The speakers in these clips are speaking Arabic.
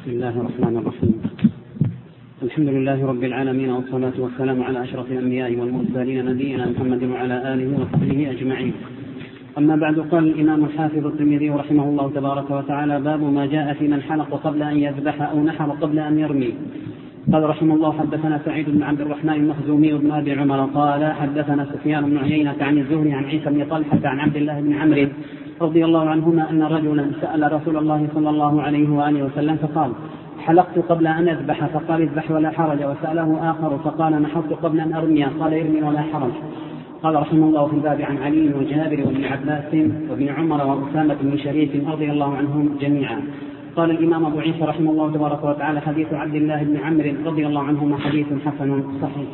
بسم الله الرحمن الرحيم. الحمد لله رب العالمين، والصلاة والسلام على أشرف الأنبياء والمرسلين نبينا محمد وعلى آله وصحبه أجمعين. أما بعد، قال الإمام الحافظ الترمذي رحمه الله تبارك وتعالى: باب ما جاء في من حلق قبل أن يذبح أو نحر قبل أن يرمي. قال رحمه الله: حدثنا سعيد بن عبد الرحمن المخزومي بن أبي عمر قال: حدثنا سفيان بن عيينة عن الزهري عن عيسى بن طلحة عن عبد الله بن عمرو رضي الله عنهما أن رجلا سأل رسول الله صلى الله عليه وآله وسلم فقال: حلقت قبل أن أذبح، فقال: اذبح ولا حرج. وسأله آخر فقال: نحرت قبل أن أرمي، قال: ارمي ولا حرج. قال رحمه الله في الباب عن علي وجابر وابن عباس وابن عمر وأسامة بن شريك رضي الله عنهم جميعا. قال الإمام أبو عيسى رحمه الله تبارك وتعالى: حديث عبد الله بن عمرو رضي الله عنهما حديث حسن صحيح.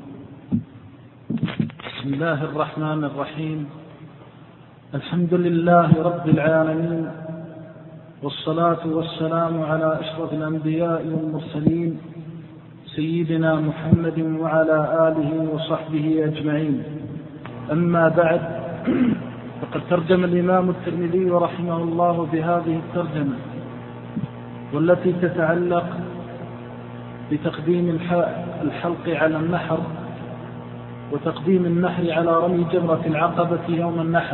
بسم الله الرحمن الرحيم. الحمد لله رب العالمين، والصلاة والسلام على أشرف الأنبياء والمرسلين سيدنا محمد وعلى آله وصحبه أجمعين. أما بعد، فقد ترجم الإمام الترمذي رحمه الله بهذه الترجمة، والتي تتعلق بتقديم الحلق على النحر، وتقديم النحر على رمي جمرة العقبة يوم النحر.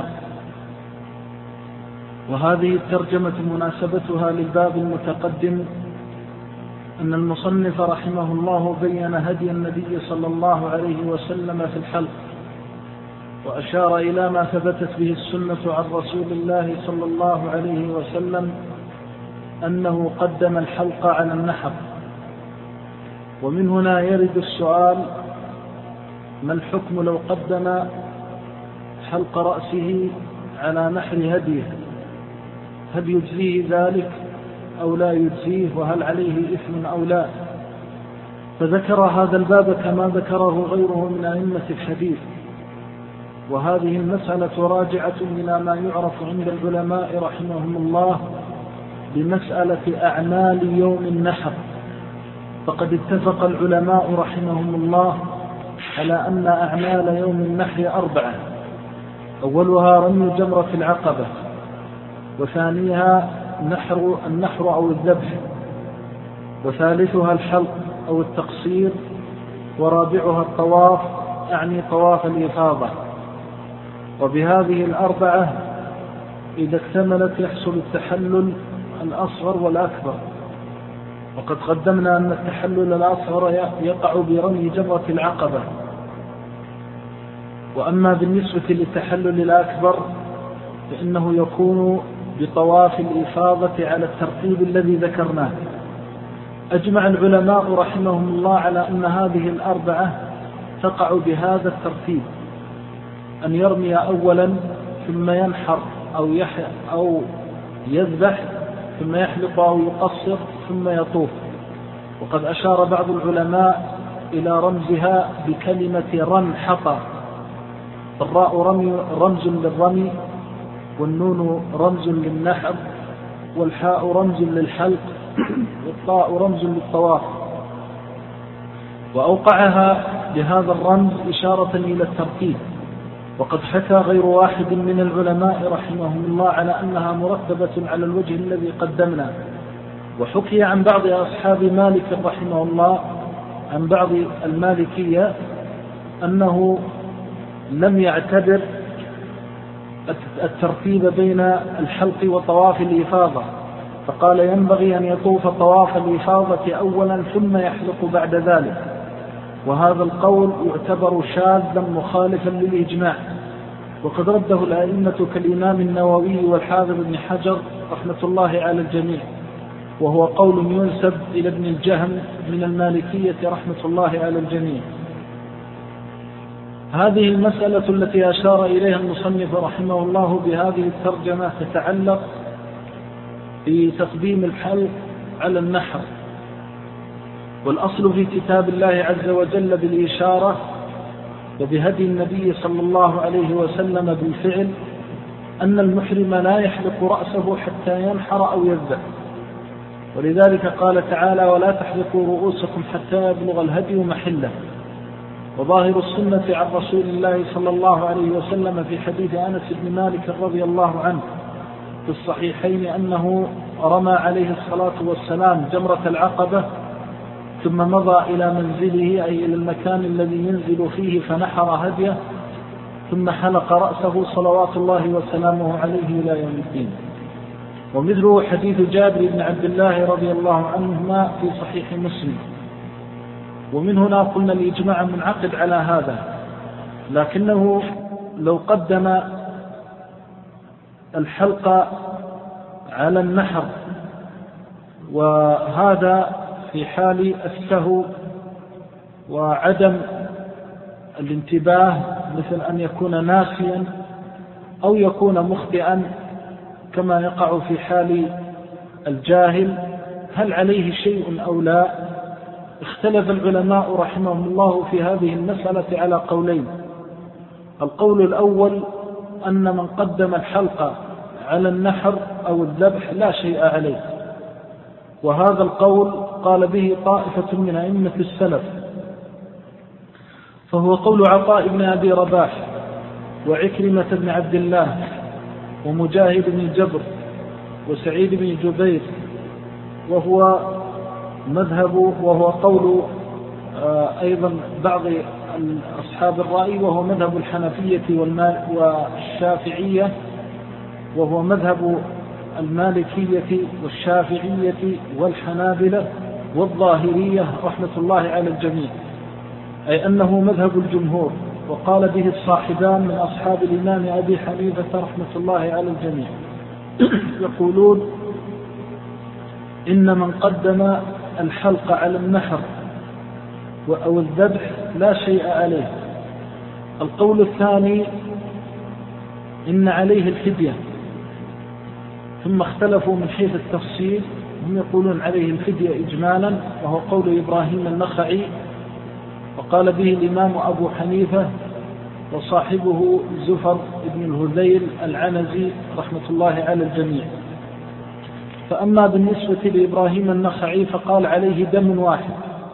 وهذه الترجمة مناسبتها للباب المتقدم أن المصنف رحمه الله بين هدي النبي صلى الله عليه وسلم في الحلق، وأشار إلى ما ثبتت به السنة عن رسول الله صلى الله عليه وسلم أنه قدم الحلق على النحر. ومن هنا يرد السؤال: ما الحكم لو قدم حلق رأسه على نحر هديه؟ هل يجزيه ذلك أو لا يجزيه؟ وهل عليه إثم أو لا؟ فذكر هذا الباب كما ذكره غيره من أئمة الحديث. وهذه المسألة راجعة إلى ما يعرف عند العلماء رحمهم الله بمسألة أعمال يوم النحر. فقد اتفق العلماء رحمهم الله على أن أعمال يوم النحر 4: أولها رمي جمرة العقبة، وثانيها النحر أو الذبح، وثالثها الحلق أو التقصير، ورابعها الطواف، أعني طواف الإفاضة. وبهذه 4 إذا اكتملت يحصل التحلل الأصغر والأكبر. وقد قدمنا أن التحلل الأصغر يقع برمي جمرة العقبة. وأما بالنسبة للتحلل الأكبر فإنه يكون بطواف الإفاضة على الترتيب الذي ذكرناه. أجمع العلماء رحمهم الله على أن هذه 4 تقع بهذا الترتيب: أن يرمي أولا، ثم ينحر أو يذبح، ثم يحلق أو يقصر، ثم يطوف. وقد أشار بعض العلماء إلى رمزها بكلمة رنحط. الراء رمز للرمي، والنون رمز للنحر، والحاء رمز للحلق، والطاء رمز للطواف. وأوقعها بهذا الرمز إشارة إلى الترتيب. وقد حكى غير واحد من العلماء رحمهم الله على أنها مرتبة على الوجه الذي قدمنا. وحكي عن بعض أصحاب مالك رحمه الله، عن بعض المالكية، أنه لم يعتبر الترتيب بين الحلق وطواف الإفاضة، فقال: ينبغي أن يطوف طواف الإفاضة أولا ثم يحلق بعد ذلك. وهذا القول يعتبر شاذا مخالفا للإجماع. وقد رده الأئمة كالإمام النووي والحافظ ابن حجر رحمة الله على الجميع، وهو قول ينسب إلى ابن الجهم من المالكية رحمة الله على الجميع. هذه المسألة التي أشار إليها المصنف رحمه الله بهذه الترجمة تتعلق بتقديم الحلق على النحر. والأصل في كتاب الله عز وجل بالإشارة وبهدي النبي صلى الله عليه وسلم بالفعل أن المحرم لا يحلق رأسه حتى ينحر أو يذبح. ولذلك قال تعالى: ولا تحلقوا رؤوسكم حتى يبلغ الهدي محله. وظاهر السنة عن رسول الله صلى الله عليه وسلم في حديث أنس بن مالك رضي الله عنه في الصحيحين أنه رمى عليه الصلاة والسلام جمرة العقبة ثم مضى إلى منزله أي إلى المكان الذي ينزل فيه فنحر هديه ثم حلق رأسه صلوات الله وسلامه عليه إلى يوم الدين. ومثله حديث جابر بن عبد الله رضي الله عنهما في صحيح مسلم. ومن هنا قلنا الإجماع منعقد على هذا، لكنه لو قدم الحلق على النحر وهذا في حال السهو وعدم الانتباه، مثل أن يكون ناسيا أو يكون مخطئا كما يقع في حال الجاهل، هل عليه شيء أو لا؟ اختلف العلماء رحمهم الله في هذه المسألة على قولين. القول الأول أن من قدم الحلق على النحر أو الذبح لا شيء عليه، وهذا القول قال به طائفة من أئمة السلف، فهو قول عطاء بن أبي رباح وعكرمة بن عبد الله ومجاهد بن جبر وسعيد بن جبير، وهو قول أيضا بعض أصحاب الرأي، وهو مذهب الحنفية والشافعية، وهو مذهب المالكية والشافعية والحنابلة والظاهرية رحمة الله على الجميع، أي أنه مذهب الجمهور. وقال به الصاحبان من أصحاب الإمام أبي حنيفة رحمة الله على الجميع، يقولون إن من قدم الحلق على النحر أو الذبح لا شيء عليه. القول الثاني إن عليه الفدية، ثم اختلفوا من حيث التفصيل، هم يقولون عليه الفدية إجمالا، وهو قول إبراهيم النخعي، وقال به الإمام أبو حنيفة وصاحبه زفر بن الهذيل العنزي رحمة الله على الجميع. فأما بالنسبة لإبراهيم النخعي فقال عليه دم واحد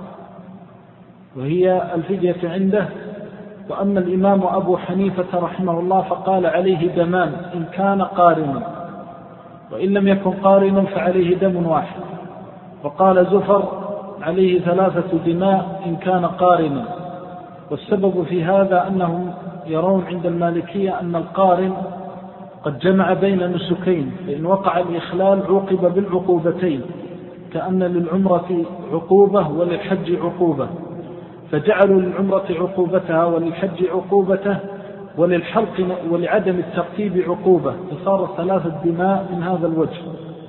وهي الفدية عنده، وأما الإمام أبو حنيفة رحمه الله فقال عليه دمان إن كان قارنا، وإن لم يكن قارنا فعليه دم واحد. وقال زفر عليه 3 دماء إن كان قارنا. والسبب في هذا أنهم يرون عند المالكية أن القارن قد جمع بين نسكين، فإن وقع الإخلال عوقب بالعقوبتين، كأن للعمرة عقوبة وللحج عقوبة، فجعلوا للعمرة عقوبتها وللحج عقوبته وللحلق ولعدم الترتيب عقوبة، فصار 3 دماء من هذا الوجه.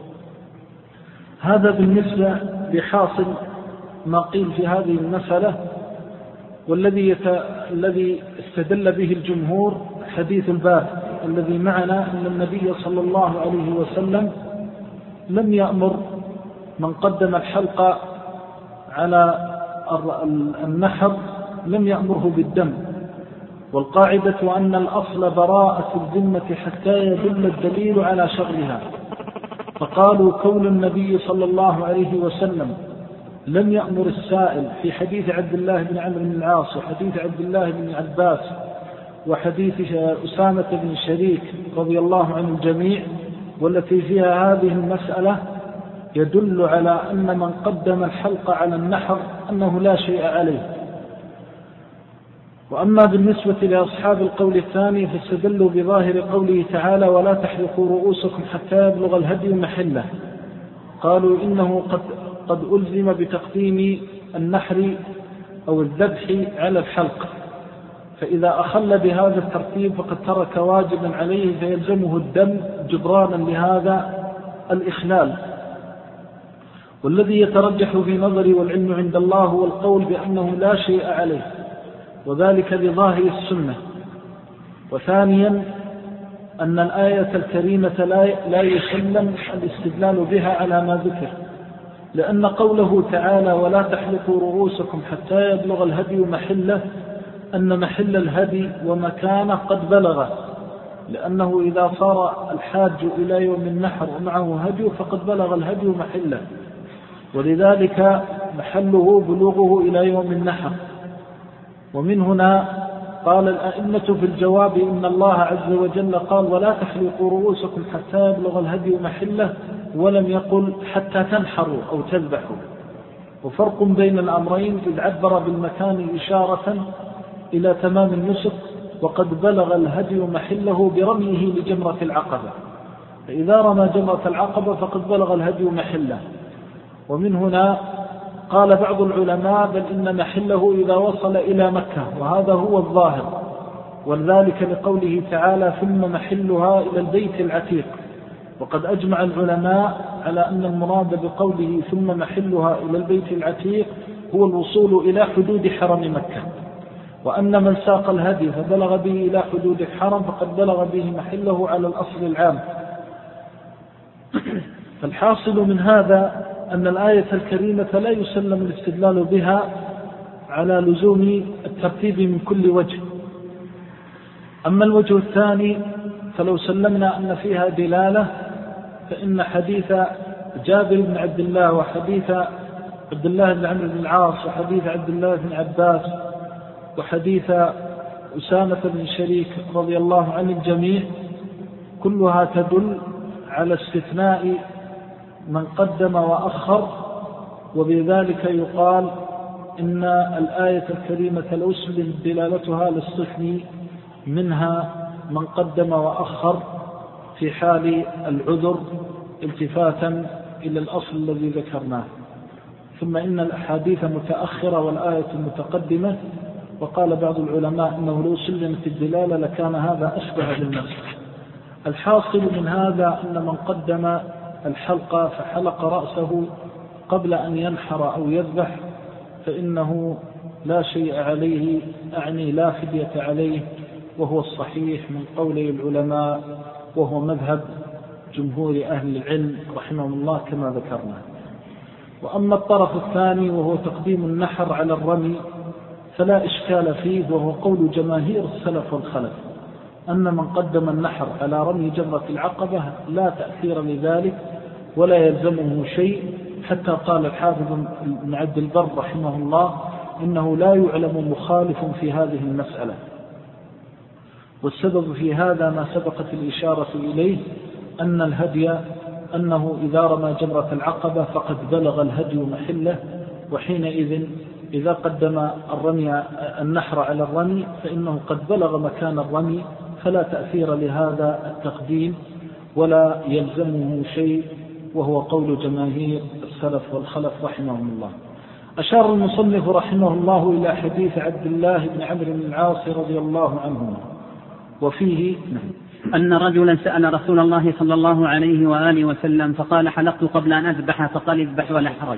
هذا بالنسبة لحاصل ما قيل في هذه المسألة. والذي استدل به الجمهور حديث الباب الذي معنا، أن النبي صلى الله عليه وسلم لم يأمر من قدم الحلق على النحر لم يأمره بالدم، والقاعدة أن الأصل براءة الذمة حتى يدل الدليل على شغلها. فقالوا كون النبي صلى الله عليه وسلم لم يأمر السائل في حديث عبد الله بن عمرو بن العاص وحديث عبد الله بن عباس وحديث أسامة بن شريك رضي الله عن الجميع والتي فيها هذه المسألة، يدل على أن من قدم الحلق على النحر أنه لا شيء عليه. وأما بالنسبة لأصحاب القول الثاني فاستدلوا بظاهر قوله تعالى ولا تحلقوا رؤوسكم حتى يبلغ الهدي محله. قالوا إنه قد ألزم بتقديم النحر أو الذبح على الحلق، فإذا أخل بهذا الترتيب فقد ترك واجبا عليه فيلزمه الدم جبرانا لهذا الإخلال. والذي يترجح في نظري والعلم عند الله هو القول بأنه لا شيء عليه، وذلك بظاهر السنة. وثانيا أن الآية الكريمة لا يسلم الاستدلال بها على ما ذكر، لأن قوله تعالى ولا تحلقوا رؤوسكم حتى يبلغ الهدي محله، أن محل الهدي ومكانه قد بلغ، لأنه إذا صار الحاج إلى يوم النحر ومعه هدي فقد بلغ الهدي محله، ولذلك محله بلوغه إلى يوم النحر. ومن هنا قال الأئمة في الجواب إن الله عز وجل قال ولا تحلقوا رؤوسكم حتى يبلغ الهدي محله، ولم يقل حتى تنحروا أو تذبحوا. وفرق بين الأمرين إذ عبر بالمكان إشارة إلى تمام النسك، وقد بلغ الهدي محله برميه لجمرة العقبة، فإذا رمى جمرة العقبة فقد بلغ الهدي محله. ومن هنا قال بعض العلماء بل إن محله إذا وصل إلى مكة، وهذا هو الظاهر، وذلك لقوله تعالى ثم محلها إلى البيت العتيق. وقد أجمع العلماء على أن المراد بقوله ثم محلها إلى البيت العتيق هو الوصول إلى حدود حرم مكة، وأن من ساق الهدي فبلغ به إلى حدود الحرم فقد بلغ به محله على الأصل العام. فالحاصل من هذا أن الآية الكريمة لا يسلم الاستدلال بها على لزوم الترتيب من كل وجه. أما الوجه الثاني فلو سلمنا أن فيها دلالة، فإن حديث جابر بن عبد الله وحديث عبد الله بن عمرو بن العاص وحديث عبد الله بن عباس وحديث أسامة بن شريك رضي الله عن الجميع كلها تدل على استثناء من قدم وأخر، وبذلك يقال إن الآية الكريمة لو سلم دلالتها لاستثني منها من قدم وأخر في حال العذر التفاتا إلى الأصل الذي ذكرناه. ثم إن الأحاديث متأخرة والآية متقدمة، وقال بعض العلماء إنه لو سلمت الدلالة لكان هذا أشبه بالنص. الحاصل من هذا أن من قدم الحلقة فحلق رأسه قبل أن ينحر أو يذبح فإنه لا شيء عليه، أعني لا فدية عليه، وهو الصحيح من قولي العلماء، وهو مذهب جمهور أهل العلم رحمهم الله كما ذكرنا. وأما الطرف الثاني وهو تقديم النحر على الرمي فلا إشكال فيه، وهو قول جماهير السلف والخلف أن من قدم النحر على رمي جمرة العقبة لا تأثير لذلك ولا يلزمه شيء، حتى قال الحافظ بن عبد البر رحمه الله إنه لا يعلم مخالف في هذه المسألة. والسبب في هذا ما سبقت الإشارة إليه أن الهدي أنه إذا رمى جمرة العقبة فقد بلغ الهدي محله، وحينئذ إذا قدم النحر على الرمي فإنه قد بلغ مكان الرمي، فلا تأثير لهذا التقديم ولا يلزمه شيء، وهو قول جماهير السلف والخلف رحمهم الله. أشار المصنف رحمه الله إلى حديث عبد الله بن عمرو بن العاص رضي الله عنهما، وفيه أن رجلا سأل رسول الله صلى الله عليه وآله وسلم فقال حلقت قبل أن أذبح، فقال اذبح ولا حرج.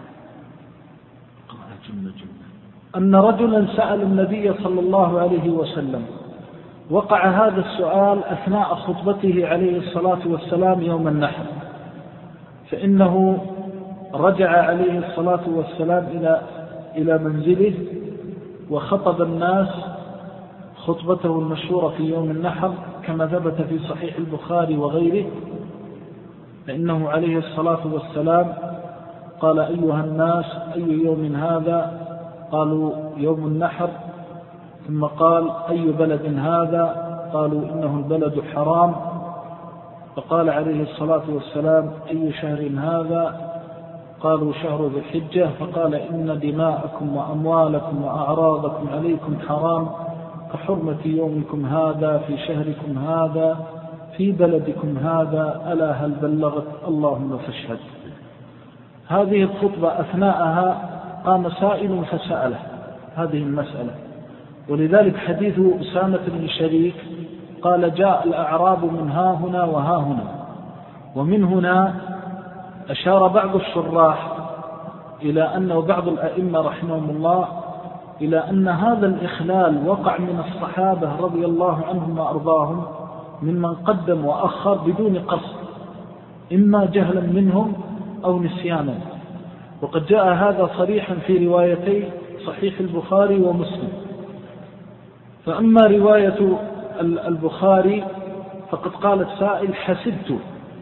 أن رجلا سأل النبي صلى الله عليه وسلم، وقع هذا السؤال أثناء خطبته عليه الصلاة والسلام يوم النحر، فإنه رجع عليه الصلاة والسلام إلى منزله وخطب الناس خطبته المشهورة في يوم النحر كما ثبت في صحيح البخاري وغيره، فإنه عليه الصلاة والسلام قال أيها الناس أي يوم هذا؟ قالوا يوم النحر. ثم قال أي بلد هذا؟ قالوا إنه البلد حرام. فقال عليه الصلاة والسلام أي شهر هذا؟ قالوا شهر ذي الحجة. فقال إن دماءكم وأموالكم وأعراضكم عليكم حرام كحرمة يومكم هذا في شهركم هذا في بلدكم هذا، ألا هل بلغت؟ اللهم فاشهد. هذه الخطبة أثناءها قام سائل فسأله هذه المسألة، ولذلك حديث أسامة بن شريك قال جاء الأعراب من ها هنا وها هنا. ومن هنا أشار بعض الشراح إلى أنه بعض الأئمة رحمهم الله إلى أن هذا الإخلال وقع من الصحابة رضي الله عنهم وأرضاهم ممن قدم وأخر بدون قصد، إما جهلا منهم أو نسيانا. وقد جاء هذا صريحا في روايتي صحيح البخاري ومسلم. فأما رواية البخاري فقد قال السائل حسبت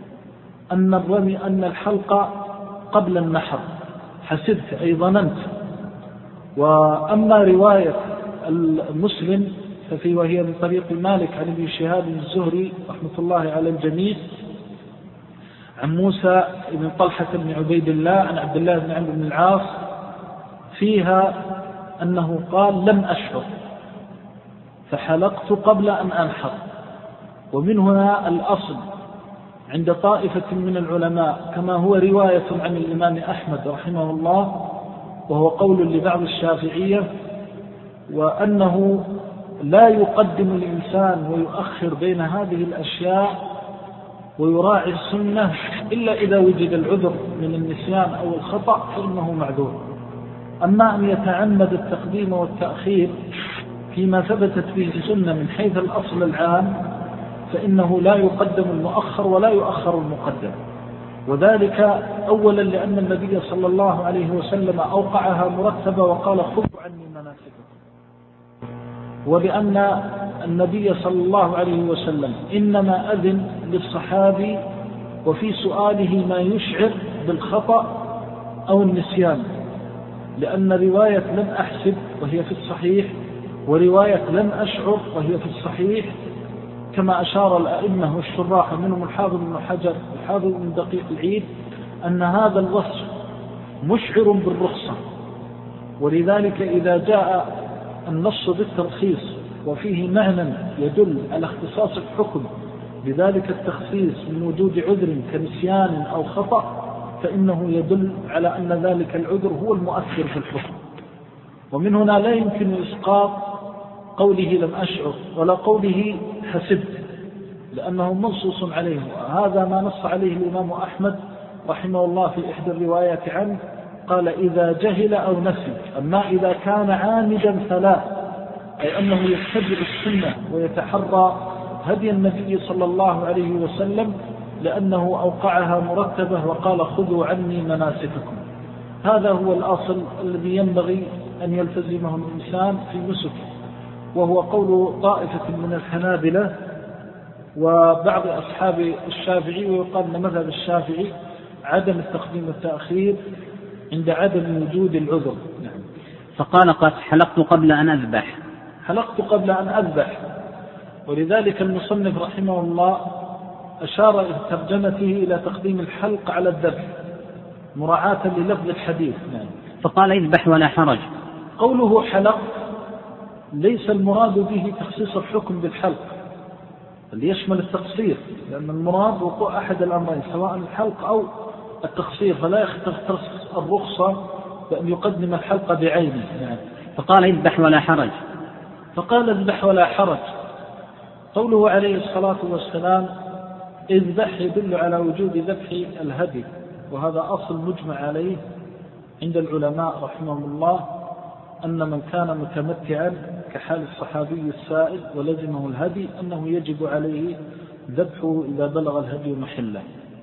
أن الحلقة قبل النحر، حسبت أي ظننت. وأما رواية المسلم وهي من طريق مالك عن ابن شهاب الزهري رحمة الله على الجميع عن موسى بن طلحة بن عبيد الله عن عبد الله بن عمرو بن العاص فيها أنه قال لم أشعر فحلقت قبل أن أنحر. ومن هنا الأصل عند طائفة من العلماء كما هو رواية عن الإمام أحمد رحمه الله وهو قول لبعض الشافعية، وأنه لا يقدم الإنسان ويؤخر بين هذه الأشياء ويراعي السنة إلا إذا وجد العذر من النسيان أو الخطأ فإنه معذور. أما أن يتعمد التقديم والتأخير فيما ثبتت به السنة من حيث الأصل العام فإنه لا يقدم المؤخر ولا يؤخر المقدم، وذلك أولا لأن النبي صلى الله عليه وسلم أوقعها مرتبة وقال خذوا عني مناسككم، ولأن النبي صلى الله عليه وسلم إنما أذن للصحابي وفي سؤاله ما يشعر بالخطأ أو النسيان، لأن رواية لم أحسب وهي في الصحيح ورواية لم أشعر وهي في الصحيح كما أشار الأئمة والشراح منهم الحافظ بن حجر الحافظ بن دقيق العيد أن هذا الوصف مشعر بالرخصة، ولذلك إذا جاء النص بالترخيص وفيه معنى يدل على اختصاص الحكم بذلك التخصيص من وجود عذر كنسيان أو خطأ فإنه يدل على أن ذلك العذر هو المؤثر في الحكم. ومن هنا لا يمكن إسقاط قوله لم أشعر ولا قوله حسبت لأنه منصوص عليه، هذا ما نص عليه الإمام أحمد رحمه الله في إحدى الروايات عنه قال إذا جهل أو نسي. أما إذا كان عامدا فلا، أي أنه يتبع السنة ويتحرى هدي النبي صلى الله عليه وسلم لأنه أوقعها مرتبة وقال خذوا عني مناسككم. هذا هو الأصل الذي ينبغي أن يلتزمه الإنسان في نسكه، وهو قول طائفة من الحنابلة وبعض أصحاب الشافعي، ويقال أن مذهب الشافعي عدم التقديم والتأخير عند عدم وجود العذر. نعم. فقال قد حلقت قبل أن أذبح، حلقت قبل أن أذبح، ولذلك المصنف رحمه الله أشار في ترجمته إلى تقديم الحلق على الذبح مراعاة للفظ الحديث. نعم. فقال اذبح ولا حرج. قوله حلق ليس المراد به تخصيص الحكم بالحلق اللي يشمل التقصير، لأن المراد وقوع أحد الأمرين سواء الحلق أو التقصير، فلا يختص الرخصة بأن يقدم الحلق بعينه. نعم. فقال اذبح ولا حرج. فقال اذبح ولا حرج. قوله عليه الصلاة والسلام اذبح يدل على وجود ذبح الهدي، وهذا أصل مجمع عليه عند العلماء رحمهم الله أن من كان متمتعا كحال الصحابي السائل ولزمه الهدي أنه يجب عليه ذبحه إذا بلغ الهدي محله.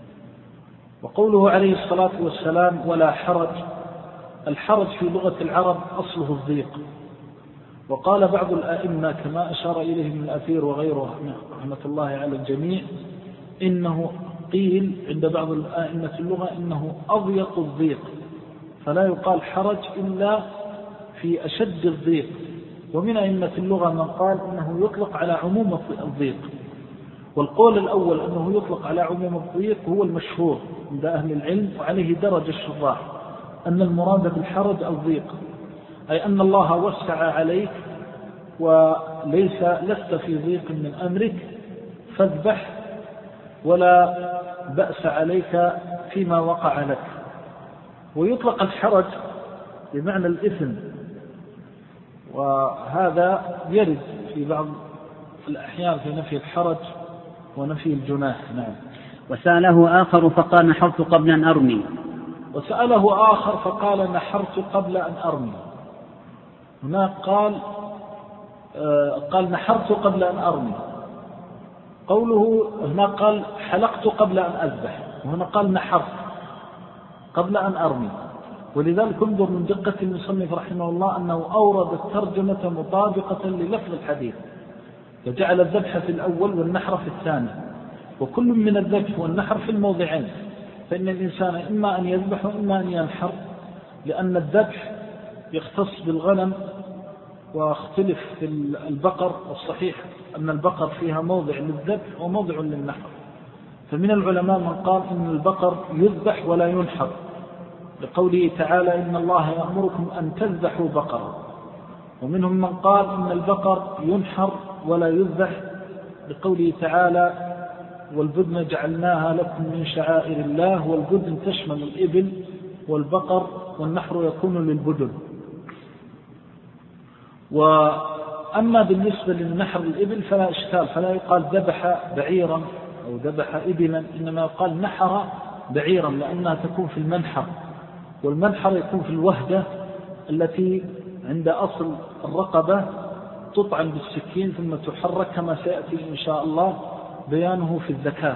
وقوله عليه الصلاة والسلام ولا حرج، الحرج في لغة العرب أصله الضيق، وقال بعض الآئمة كما أشار إليه من الأثير وغيره رحمة الله على الجميع إنه قيل عند بعض الآئمة اللغة إنه أضيق الضيق، فلا يقال حرج إلا في أشد الضيق. ومن أئمة اللغة من قال إنه يطلق على عموم الضيق، والقول الأول أنه يطلق على عموم الضيق هو المشهور عند أهل العلم، وعليه درج الشراح أن المراد بالحرج الضيق، أي أن الله وسع عليك لست في ضيق من أمرك فاذبح ولا بأس عليك فيما وقع لك. ويطلق الحرج بمعنى الإثم، وهذا يرد في بعض الأحيان في نفي الحرج ونفي الجناح. نعم. وسأله آخر فقال نحرت قبل أن أرمي. وسأله آخر فقال نحرت قبل أن أرمي. هنا قال نحرت قبل أن أرمي. قوله هنا قال حلقت قبل أن أذبح، وهنا قال نحرت قبل أن أرمي. ولذلك انظر من دقة المصنف رحمه الله أنه أورد الترجمة مطابقة للفظ الحديث، فجعل الذبح في الأول والنحر في الثاني، وكل من الذبح والنحر في الموضعين، فإن الإنسان إما أن يذبح وإما أن ينحر، لأن الذبح يختص بالغنم واختلف في البقر. الصحيح أن البقر فيها موضع للذبح وموضع للنحر. فمن العلماء من قال إن البقر يذبح ولا ينحر، لقوله تعالى إن الله يأمركم أن تذبحوا بقرة. ومنهم من قال إن البقر ينحر ولا يذبح، لقوله تعالى والبدن جعلناها لكم من شعائر الله، والبدن تشمل الإبل والبقر، والنحر يكون للبدن. وأما بالنسبة للنحر الإبل فلا إشكال، فلا يقال ذبح بعيرا أو ذبح إبلا، إنما يقال نحر بعيرا، لأنها تكون في المنحر، والمنحر يكون في الوهدة التي عند أصل الرقبة تطعن بالسكين ثم تحرك، كما سيأتي إن شاء الله بيانه في الذكاء.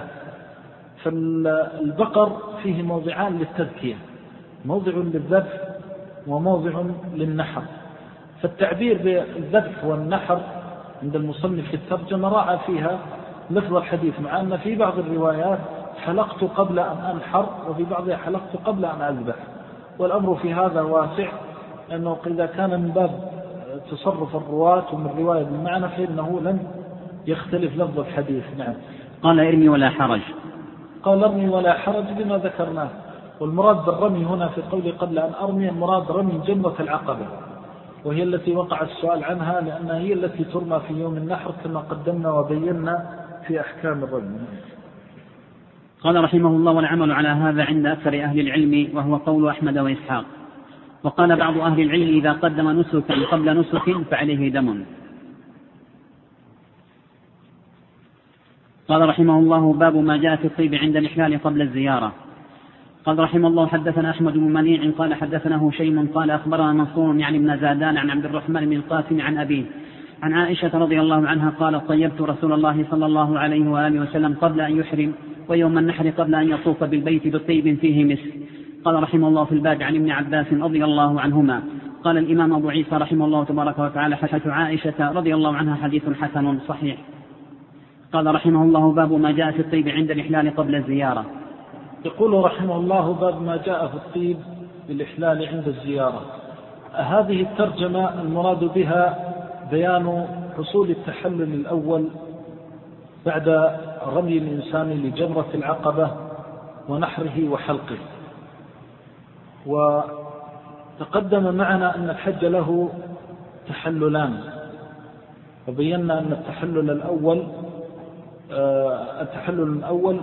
فالبقر فيه موضعان للتذكية، موضع للذبح وموضع للنحر. فالتعبير بالذبح والنحر عند المصنف في الترجمة راعى فيها لفظ الحديث، مع أن في بعض الروايات حلقت قبل أن أنحر، وفي بعضها حلقت قبل أن أذبح. والأمر في هذا واسع، أنه إذا كان من باب تصرف الرواة ومن رواية بالمعنى فإنه لن يختلف لفظ الحديث. نعم. قال ارمي ولا حرج. قال ارمي ولا حرج بما ذكرناه. والمراد بالرمي هنا في قولي قبل أن أرمي، المراد رمي جمرة العقبة، وهي التي وقع السؤال عنها، لأنها هي التي ترمى في يوم النحر كما قدمنا وبينا في أحكام الرمي. قال رحمه الله والعمل على هذا عند أكثر أهل العلم، وهو قول أحمد وإسحاق. وقال بعض أهل العلم إذا قدم نسكا قبل نسك فعليه دم. قال رحمه الله باب ما جاء في الطيب عند الإحلال قبل الزيارة. قال رحمه الله حدثنا أحمد بن منيع قال حدثنا هشيم قال أخبرنا منصور يعني بن زادان عن عبد الرحمن بن القاسم عن أبيه عن عائشة رضي الله عنها قالت طيبت رسول الله صلى الله عليه وآله وسلم قبل أن يحرم، ويوم النحر قبل أن يطوف بالبيت بالطيب فيه مسك. قال رحمه الله في الباب عن ابن عباس رضي الله عنهما. قال الإمام أبو عيسى رحمه الله تبارك وتعالى حديث عائشة رضي الله عنها حديث حسن صحيح. قال رحمه الله باب ما جاء في الطيب عند الإحلال قبل الزيارة. يقول رحمه الله باب ما جاء في الطيب بالإحلال عند الزيارة. هذه الترجمة المراد بها بيان حصول التحلل الأول بعد رمي الإنسان لجمرة العقبة ونحره وحلقه. وتقدم معنا أن الحج له تحللان، وبينا أن التحلل الأول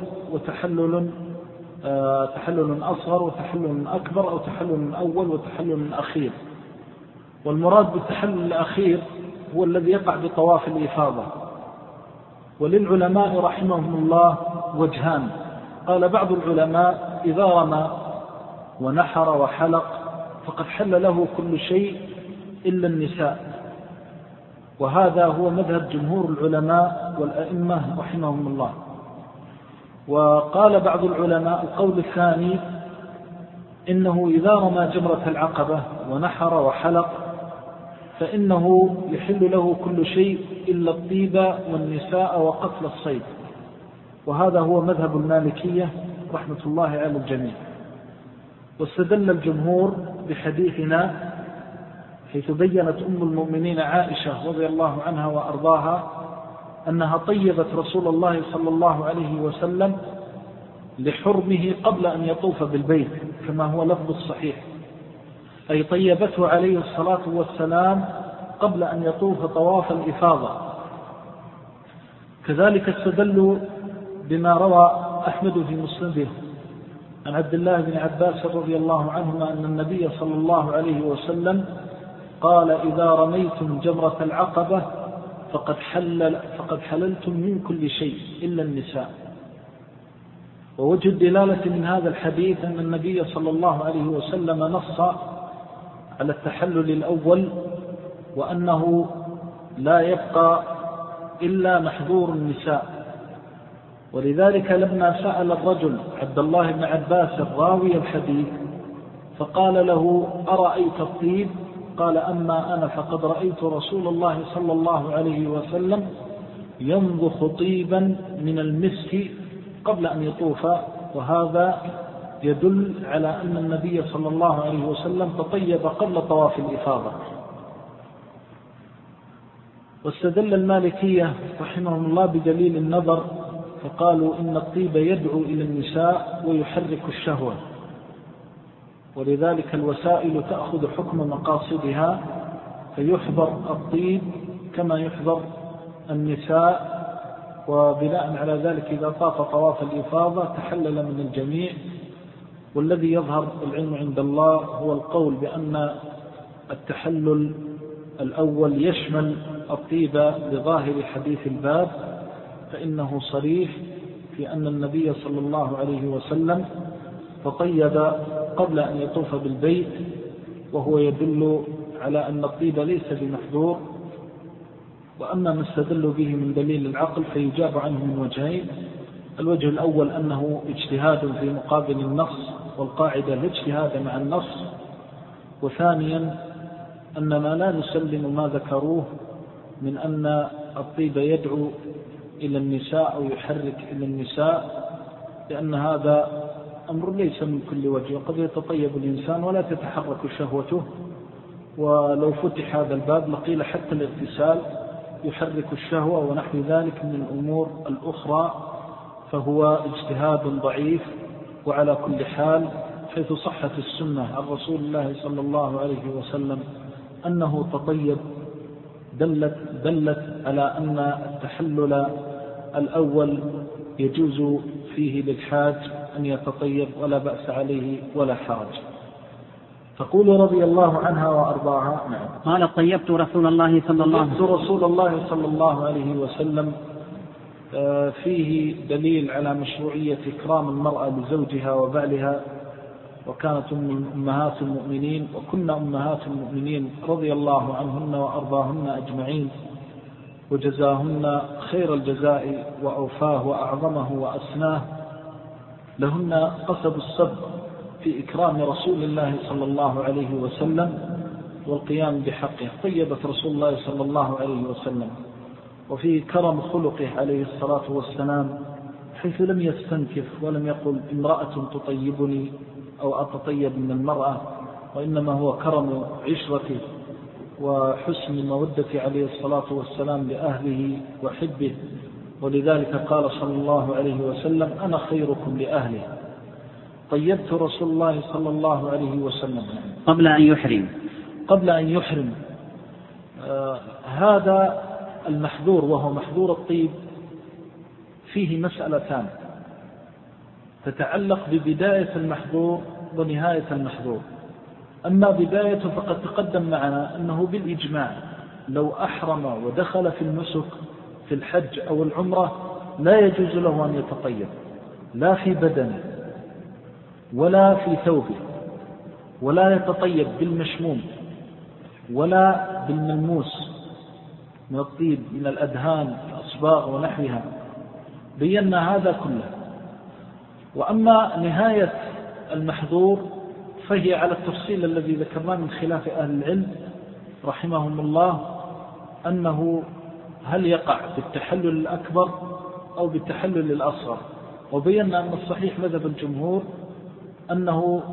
تحلل أصغر وتحلل أكبر، أو تحلل أول وتحلل أخير. والمراد بالتحلل الأخير هو الذي يقع بطواف الإفاضة. وللعلماء رحمهم الله وجهان. قال بعض العلماء إذا رمى ونحر وحلق فقد حل له كل شيء إلا النساء، وهذا هو مذهب جمهور العلماء والأئمة رحمهم الله. وقال بعض العلماء القول الثاني إنه إذا رمى جمرة العقبة ونحر وحلق فإنه يحل له كل شيء إلا الطيب والنساء وقتل الصيد، وهذا هو مذهب المالكية رحمة الله على الجميع. واستدل الجمهور بحديثنا حيث بيّنت أم المؤمنين عائشة رضي الله عنها وأرضاها أنها طيبت رسول الله صلى الله عليه وسلم لحرمه قبل أن يطوف بالبيت كما هو لفظ الصحيح، أي طيبته عليه الصلاة والسلام قبل أن يطوف طواف الإفاضة. كذلك استدلوا بما روى أحمد في مسنده عن عبد الله بن عباس رضي الله عنهما أن النبي صلى الله عليه وسلم قال إذا رميتم جمرة العقبة فقد حللتم من كل شيء إلا النساء. ووجه الدلالة من هذا الحديث أن النبي صلى الله عليه وسلم نص على التحلل الأول، وأنه لا يبقى إلا محظور النساء. ولذلك لما سأل الرجل عبد الله بن عباس الراوي الحديث فقال له أرأيت الطيب؟ قال أما أنا فقد رأيت رسول الله صلى الله عليه وسلم ينضخ طيبا من المسك قبل أن يطوف. وهذا يدل على أن النبي صلى الله عليه وسلم تطيب قبل طواف الإفاضة. واستدل المالكية رحمهم الله بدليل النظر، فقالوا إن الطيب يدعو إلى النساء ويحرك الشهوة، ولذلك الوسائل تأخذ حكم مقاصدها، فيحضر الطيب كما يحضر النساء، وبناء على ذلك إذا طاف طواف الإفاضة تحلل من الجميع. والذي يظهر العلم عند الله هو القول بأن التحلل الأول يشمل الطيب بظاهر حديث الباب، فإنه صريح في أن النبي صلى الله عليه وسلم تطيب قبل أن يطوف بالبيت، وهو يدل على أن الطيب ليس بمحظور. وأما ما استدلوا به من دليل العقل فيجاب عنه من وجهين: الوجه الأول أنه اجتهاد في مقابل النص، والقاعدة الاجتهاد مع النص. وثانيا أن ما لا نسلم ما ذكروه من أن الطيب يدعو إلى النساء أو يحرك إلى النساء، لأن هذا أمر ليس من كل وجه، وقد يتطيب الإنسان ولا تتحرك شهوته. ولو فتح هذا الباب لقيل حتى الاغتسال يحرك الشهوة ونحو ذلك من الأمور الأخرى، فهو اجتهاد ضعيف. وعلى كل حال حيث صحت السنة عن رسول الله صلى الله عليه وسلم أنه تطيب دلت على أن التحلل الأول يجوز فيه للحاج أن يتطيب ولا بأس عليه ولا حرج. تقول رضي الله عنها وأرضاها: قال: طيبت رسول الله صلى الله عليه وسلم. فيه دليل على مشروعية إكرام المرأة لزوجها وبعلها، وكانت أمهات المؤمنين، وكن أمهات المؤمنين رضي الله عنهن وأرضاهن أجمعين، وجزاهن خير الجزاء وأوفاه وأعظمه وأسناه. لهن قصب السبق في إكرام رسول الله صلى الله عليه وسلم والقيام بحقه. طيبت رسول الله صلى الله عليه وسلم، وفيه كرم خلقه عليه الصلاة والسلام، حيث لم يستنكف ولم يقل امرأة تطيبني أو أتطيب من المرأة، وإنما هو كرم عشرته وحسن مودة عليه الصلاة والسلام لأهله وحبه. ولذلك قال صلى الله عليه وسلم: أنا خيركم لأهله. طيبت رسول الله صلى الله عليه وسلم قبل أن يحرم. هذا المحذور وهو محذور الطيب فيه مسألتان تتعلق ببداية المحذور ونهاية المحذور. أما بدايته فقد تقدم معنا أنه بالإجماع لو أحرم ودخل في النسك في الحج أو العمرة لا يجوز له أن يتطيب، لا في بدنه ولا في ثوبه، ولا يتطيب بالمشموم ولا بالملموس من الطيب من الأدهان الأصباغ ونحوها. بينا هذا كله. وأما نهاية المحظور فهي على التفصيل الذي ذكرناه من خلاف أهل العلم رحمهم الله، أنه هل يقع بالتحلل الأكبر أو بالتحلل الأصغر. وبينا أن الصحيح مذهب الجمهور أنه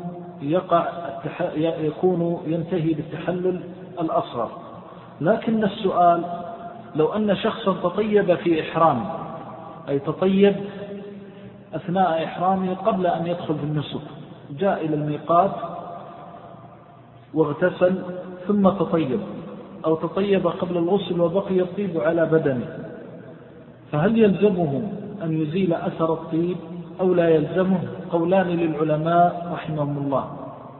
يكون ينتهي بالتحلل الأصغر. لكن السؤال: لو أن شخصا تطيب في إحرامه، أي تطيب أثناء إحرامه قبل أن يدخل في النسك، جاء إلى الميقات واغتسل ثم تطيب، أو تطيب قبل الغسل وبقي الطيب على بدنه، فهل يلزمه أن يزيل أثر الطيب أو لا يلزمه؟ قولان للعلماء رحمهم الله.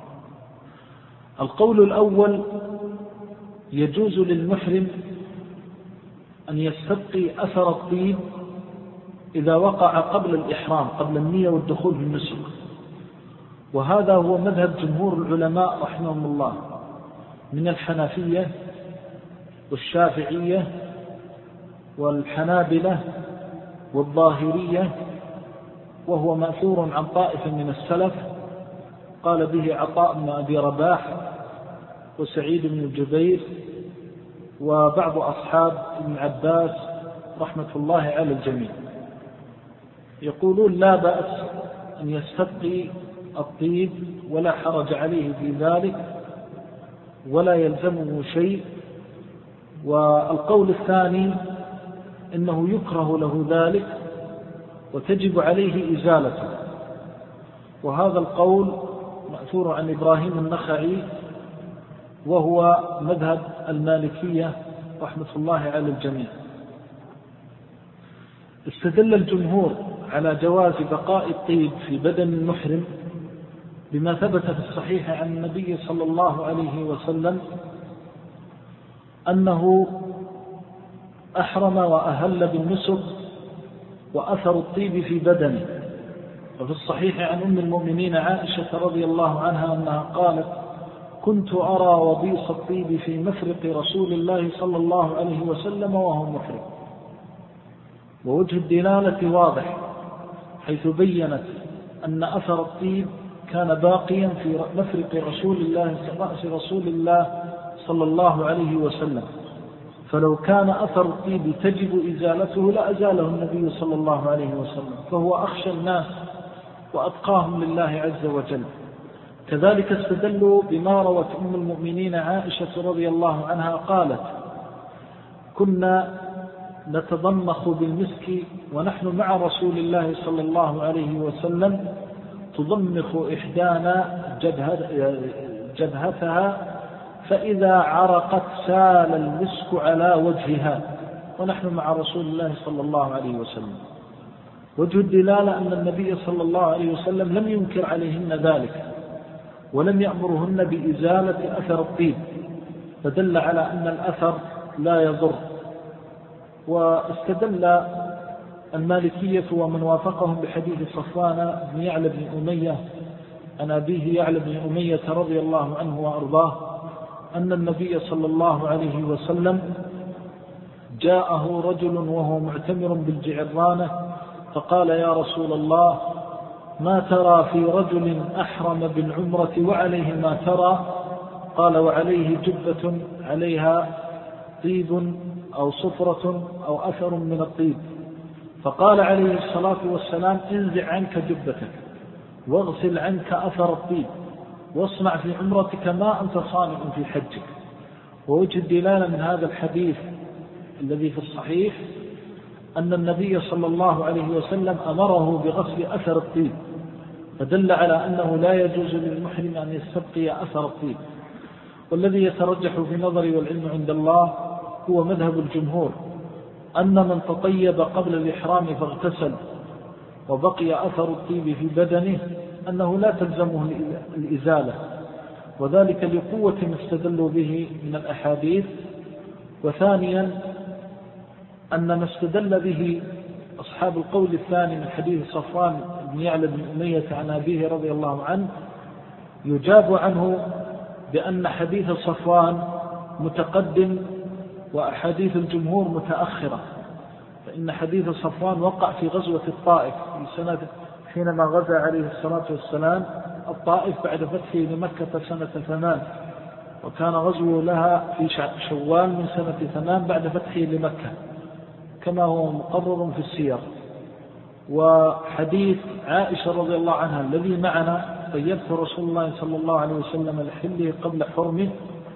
القول الأول: يجوز للمحرم أن يستبقي أثر الطيب إذا وقع قبل الإحرام، قبل النية والدخول في النسك، وهذا هو مذهب جمهور العلماء رحمهم الله من الحنفية والشافعية والحنابلة والظاهرية، وهو مأثور عن طائفة من السلف قال به عطاء بن أبي رباح وسعيد بن جبير وبعض أصحاب ابن عباس رحمة الله على الجميع. يقولون لا بأس أن يستبقي الطيب ولا حرج عليه في ذلك ولا يلزمه شيء، والقول الثاني إنه يكره له ذلك وتجب عليه إزالته، وهذا القول مأثور عن إبراهيم النخعي وهو مذهب المالكية رحمة الله على الجميع. استدل الجمهور على جواز بقاء الطيب في بدن المحرم بما ثبت في الصحيح عن النبي صلى الله عليه وسلم أنه أحرم وأهل بالنسك وأثر الطيب في بدنه. وفي الصحيح عن أم المؤمنين عائشة رضي الله عنها أنها قالت: كنت أرى وبيص الطيب في مفرق رسول الله صلى الله عليه وسلم وهو محرم. ووجه الدلالة واضح، حيث بيّنت أن أثر الطيب كان باقيا في مفرق رأس رسول الله صلى الله عليه وسلم، فلو كان أثر الطيب تجب إزالته لأزاله النبي صلى الله عليه وسلم، فهو أخشى الناس وأتقاهم لله عز وجل. كذلك استدلوا بما روت أم المؤمنين عائشة رضي الله عنها قالت: كنا نتضمخ بالمسك ونحن مع رسول الله صلى الله عليه وسلم، تضمخ إحدانا جبهتها فإذا عرقت سال المسك على وجهها ونحن مع رسول الله صلى الله عليه وسلم. وجه الدلالة أن النبي صلى الله عليه وسلم لم ينكر عليهن ذلك ولم يأمرهن بإزالة أثر الطيب، فدل على أن الأثر لا يضر. واستدل المالكية ومن وافقهم بحديث صفوان بن يعلى بن أمية عن أبيه يعلى بن أمية رضي الله عنه وأرضاه أن النبي صلى الله عليه وسلم جاءه رجل وهو معتمر بالجعرانة فقال: يا رسول الله، ما ترى في رجل أحرم بالعمرة وعليه ما ترى؟ قال: وعليه جبة عليها طيب أو صفرة أو أثر من الطيب. فقال عليه الصلاة والسلام: انزع عنك جبتك واغسل عنك أثر الطيب واصنع في عمرتك ما أنت صانع في حجك. ووجه الدلالة من هذا الحديث الذي في الصحيح أن النبي صلى الله عليه وسلم أمره بغسل أثر الطيب، فدل على أنه لا يجوز للمحرم أن يستبقي أثر الطيب. والذي يترجح في نظري والعلم عند الله هو مذهب الجمهور، أن من تطيب قبل الإحرام فاغتسل وبقي أثر الطيب في بدنه أنه لا تلزمه الإزالة، وذلك لقوة ما استدلوا به من الأحاديث. وثانيا أن ما استدل به أصحاب القول الثاني من حديث صفوان بن يعلى بن أمية عن أبيه رضي الله عنه يجاب عنه بأن حديث صفوان متقدم وأحاديث الجمهور متأخرة، فإن حديث صفوان وقع في غزوة الطائف في سنة حينما غزا عليه الصلاة والسلام الطائف بعد فتحه لمكة سنة 8، وكان غزوه لها في شوال من سنة 8 بعد فتحه لمكة كما هو مقرر في السير. وحديث عائشة رضي الله عنها الذي معنا: طيبت رسول الله صلى الله عليه وسلم لحله قبل حرمه،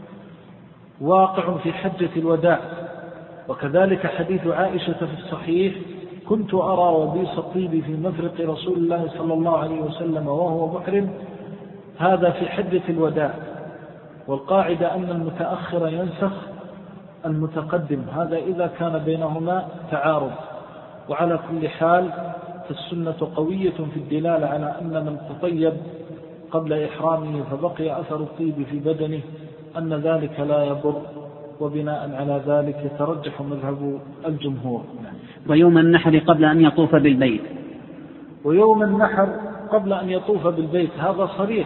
واقع في حجة الوداع. وكذلك حديث عائشة في الصحيح: كنت أرى وبيص الطيب في مفرق رسول الله صلى الله عليه وسلم وهو محرم، هذا في حجة الوداع. والقاعدة أن المتأخر ينسخ المتقدم، هذا إذا كان بينهما تعارض. وعلى كل حال فالسنة قوية في الدلالة على أن من تطيب قبل إحرامه فبقي أثر الطيب في بدنه أن ذلك لا يضر، وبناء على ذلك يترجح مذهب الجمهور. ويوم النحر قبل أن يطوف بالبيت، ويوم النحر قبل أن يطوف بالبيت هذا صريح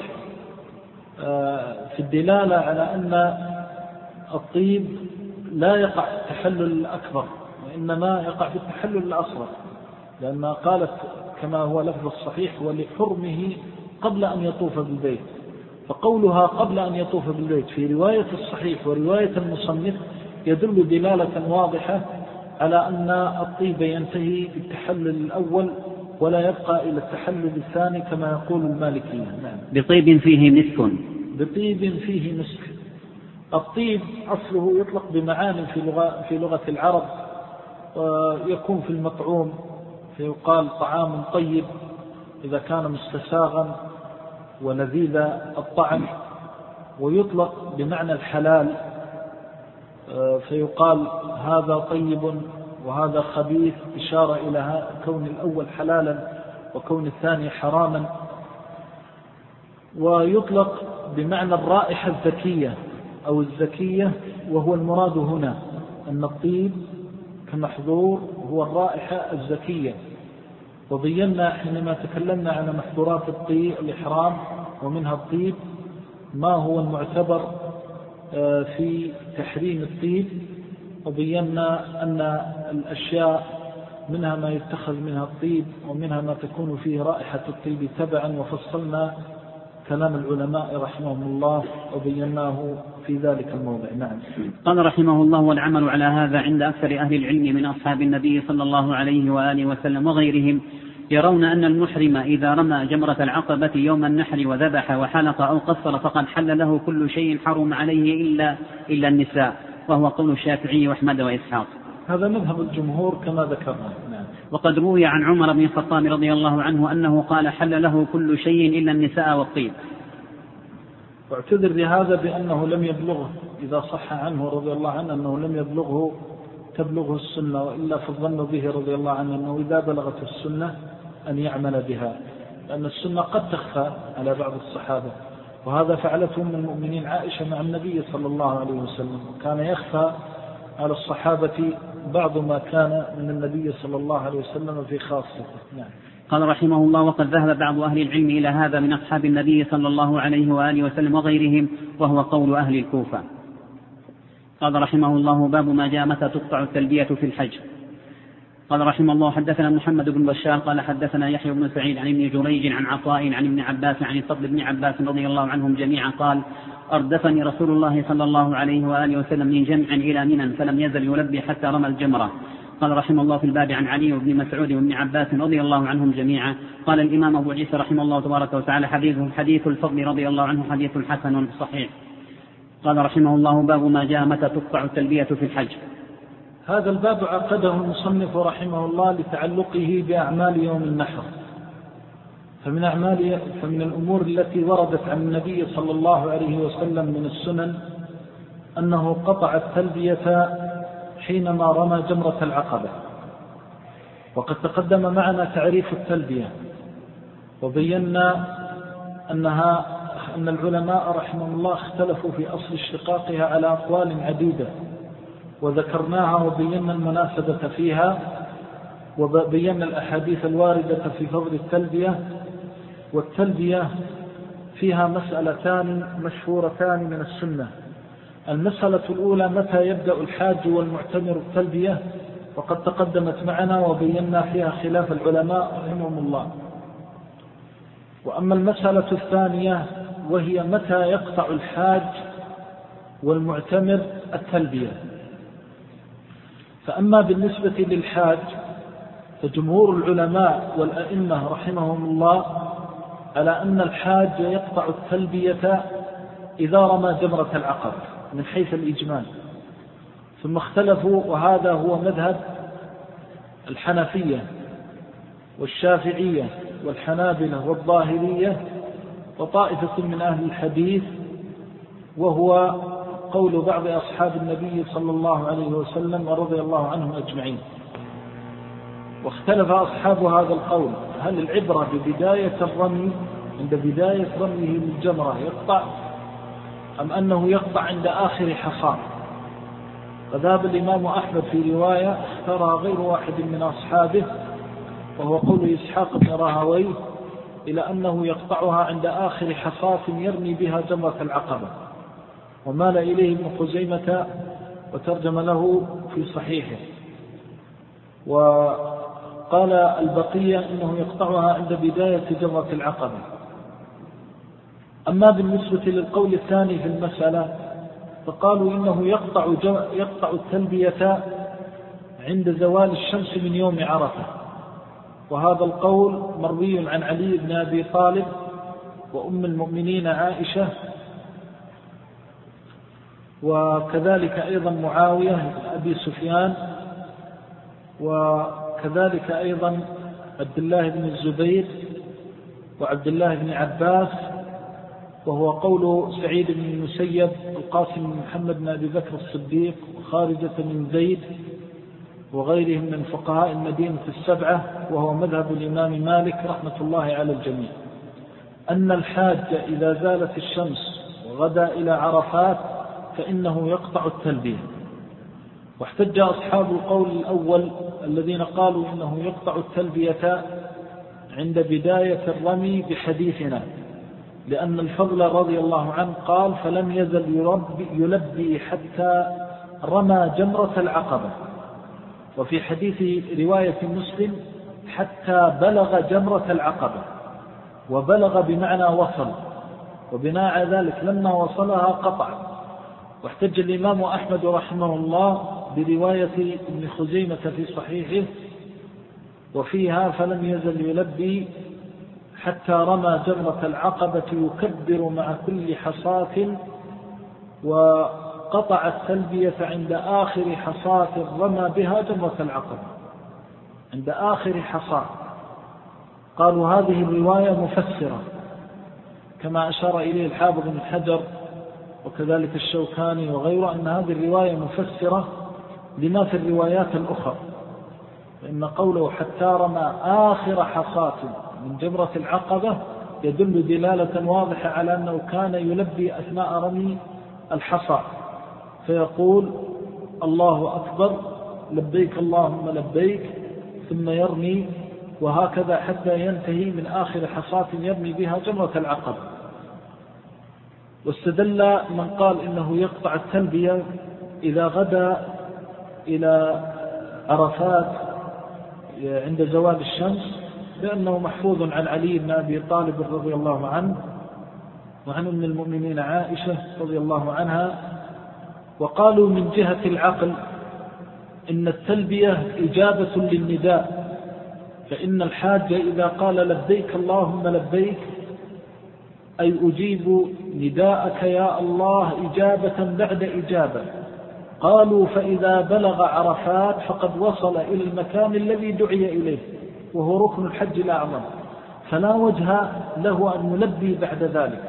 في الدلالة على أن الطيب لا يقع في التحلل الأكبر وإنما يقع في التحلل الأصغر، لأنها قالت كما هو لفظ الصحيح: ولحرمه قبل أن يطوف بالبيت. فقولها قبل أن يطوف بالبيت في رواية الصحيح ورواية المصنف يدل دلالة واضحة على أن الطيب ينتهي بالتحلل الأول ولا يبقى إلى التحلل الثاني كما يقول المالكية. بطيب فيه مسك، بطيب فيه مسك. الطيب أصله يطلق بمعاني في لغة العرب، ويكون في المطعوم، فيقال طعام طيب إذا كان مستساغا ولذيذ الطعم، ويطلق بمعنى الحلال، فيقال هذا طيب وهذا خبيث، إشارة إلى كون الأول حلالا وكون الثاني حراما. ويطلق بمعنى الرائحة الذكية أو الزكية، وهو المراد هنا أن الطيب كمحظور هو الرائحة الزكية. وبينا حينما تكلمنا عن محظورات الطيب الإحرام ومنها الطيب ما هو المعتبر في تحريم الطيب، وبينا أن الأشياء منها ما يتخذ منها الطيب ومنها ما تكون فيه رائحة الطيب تبعا، وفصلنا كلام العلماء رحمهم الله وبيناه في ذلك الموضع. نعم. قال رحمه الله: والعمل على هذا عند أكثر أهل العلم من أصحاب النبي صلى الله عليه وآله وسلم وغيرهم، يرون أن المحرم إذا رمى جمرة العقبة يوم النحر وذبح وحلق أو قصر فقد حل له كل شيء حرم عليه إلا النساء، وهو قول الشافعي وأحمد وإسحاق. هذا مذهب الجمهور كما ذكرنا. نعم. وقد روي عن عمر بن الخطاب رضي الله عنه أنه قال: حل له كل شيء إلا النساء والطيب. واعتذر بهذا بأنه لم يبلغه، إذا صح عنه رضي الله عنه أنه لم تبلغه السنة، وإلا فالظن به رضي الله عنه أنه إذا بلغت السنة أن يعمل بها، لأن السنة قد تخفى على بعض الصحابة، وهذا فعلته من المؤمنين عائشة مع النبي صلى الله عليه وسلم، وكان يخفى على الصحابة بعض ما كان من النبي صلى الله عليه وسلم في خاصته. نعم. قال رحمه الله: وقد ذهب بعض أهل العلم إلى هذا من أصحاب النبي صلى الله عليه وآله وسلم وغيرهم، وهو قول أهل الكوفة. قال رحمه الله: باب ما جاء متى تقطع التلبية في الحج. قال رحمه الله: حدثنا محمد بن بشار قال حدثنا يحيى بن سعيد عن ابن جريج عن عطاء عن ابن عباس عن الفضل بن عباس رضي الله عنهم جميعا قال: أردفني رسول الله صلى الله عليه وآله وسلم من جمع إلى منى فلم يزل يلبي حتى رمى الجمرة. قال رحمه الله في الباب عن علي بن مسعود وابن عباس رضي الله عنهم جميعا. قال الإمام أبو عيسى رحمه الله تبارك وتعالى: حديث الفضل رضي الله عنه حديث حسن صحيح. قال رحمه الله: باب ما جاء متى تقطع التلبية في الحج. هذا الباب عقده المصنف رحمه الله لتعلقه بأعمال يوم النحر، فمن الأمور التي وردت عن النبي صلى الله عليه وسلم من السنن أنه قطع التلبية حينما رمى جمرة العقبة. وقد تقدم معنا تعريف التلبية، وبينا أن العلماء رحمهم الله اختلفوا في أصل اشتقاقها على أقوال عديدة، وذكرناها وبينا المناسبة فيها، وبينا الأحاديث الواردة في فضل التلبية. والتلبية فيها مسألتان مشهورتان من السنة. المسألة الأولى: متى يبدأ الحاج والمعتمر التلبية؟ وقد تقدمت معنا وبينا فيها خلاف العلماء رحمهم الله. وأما المسألة الثانية وهي: متى يقطع الحاج والمعتمر التلبية؟ فأما بالنسبة للحاج فجمهور العلماء والأئمة رحمهم الله على أن الحاج يقطع التلبية إذا رمى جمرة العقبة من حيث الإجمال، ثم اختلفوا، وهذا هو مذهب الحنفية والشافعية والحنابلة والظاهرية وطائفة من أهل الحديث، وهو قول بعض أصحاب النبي صلى الله عليه وسلم ورضي الله عنهم أجمعين. واختلف أصحاب هذا القول: هل العبرة ببداية الرمي عند بداية رميه للجمرة يقطع، أم أنه يقطع عند آخر حصاد؟ فذهب الإمام أحمد في رواية اختارها غير واحد من أصحابه، وهو قول إسحاق بن راهويه، إلى أنه يقطعها عند آخر حصاة يرمي بها جمرة العقبة، ومال إليه ابن خزيمة وترجم له في صحيحه. وقال البقية إنه يقطعها عند بداية جمرة العقبة. أما بالنسبة للقول الثاني في المسألة فقالوا إنه يقطع التلبية عند زوال الشمس من يوم عرفة، وهذا القول مروي عن علي بن أبي طالب وأم المؤمنين عائشة وكذلك أيضا معاوية بن أبي سفيان، وكذلك أيضا عبد الله بن الزبير وعبد الله بن عباس، وهو قول سعيد بن المسيب، القاسم بن محمد بن أبي بكر الصديق، وخارجة بن زيد وغيرهم من فقهاء المدينة السبعة، وهو مذهب الإمام مالك رحمة الله على الجميع، أن الحاج إذا زالت الشمس وغدا إلى عرفات فإنه يقطع التلبية. واحتج أصحاب القول الأول الذين قالوا إنه يقطع التلبية عند بداية الرمي بحديثنا، لأن الفضل رضي الله عنه قال: فلم يزل يلبي حتى رمى جمرة العقبة. وفي حديث رواية مسلم: حتى بلغ جمرة العقبة، وبلغ بمعنى وصل، وبناء على ذلك لما وصلها قطع. واحتج الإمام أحمد رحمه الله برواية ابن خزيمة في صحيحه وفيها: فلم يزل يلبي حتى رمى جمرة العقبة يكبر مع كل حصاة، وقطع التلبية عند آخر حصاة رمى بها جمرة العقبة، عند آخر حصاة. قالوا هذه الرواية مفسرة، كما أشار إليه الحافظ بن حجر وكذلك الشوكاني وغيره، أن هذه الرواية مفسرة لما في الروايات الأخرى، فإن قوله حتى رمى آخر حصاة من جمرة العقبة يدل دلالة واضحة على أنه كان يلبي أثناء رمي الحصى، فيقول: الله أكبر، لبيك اللهم لبيك، ثم يرمي، وهكذا حتى ينتهي من آخر حصاة يرمي بها جمرة العقبة. واستدل من قال إنه يقطع التلبية إذا غدا إلى عرفات عند زوال الشمس، لأنه محفوظ عن علي بن أبي طالب رضي الله عنه، وعن أم المؤمنين عائشة رضي الله عنها. وقالوا من جهة العقل إن التلبية إجابة للنداء، فإن الحاج إذا قال لبيك اللهم لبيك أي أجيب نداءك يا الله إجابة بعد إجابة. قالوا فإذا بلغ عرفات فقد وصل إلى المكان الذي دعي إليه، وهو ركن الحج الأعظم، فلا وجه له أن يلبي بعد ذلك.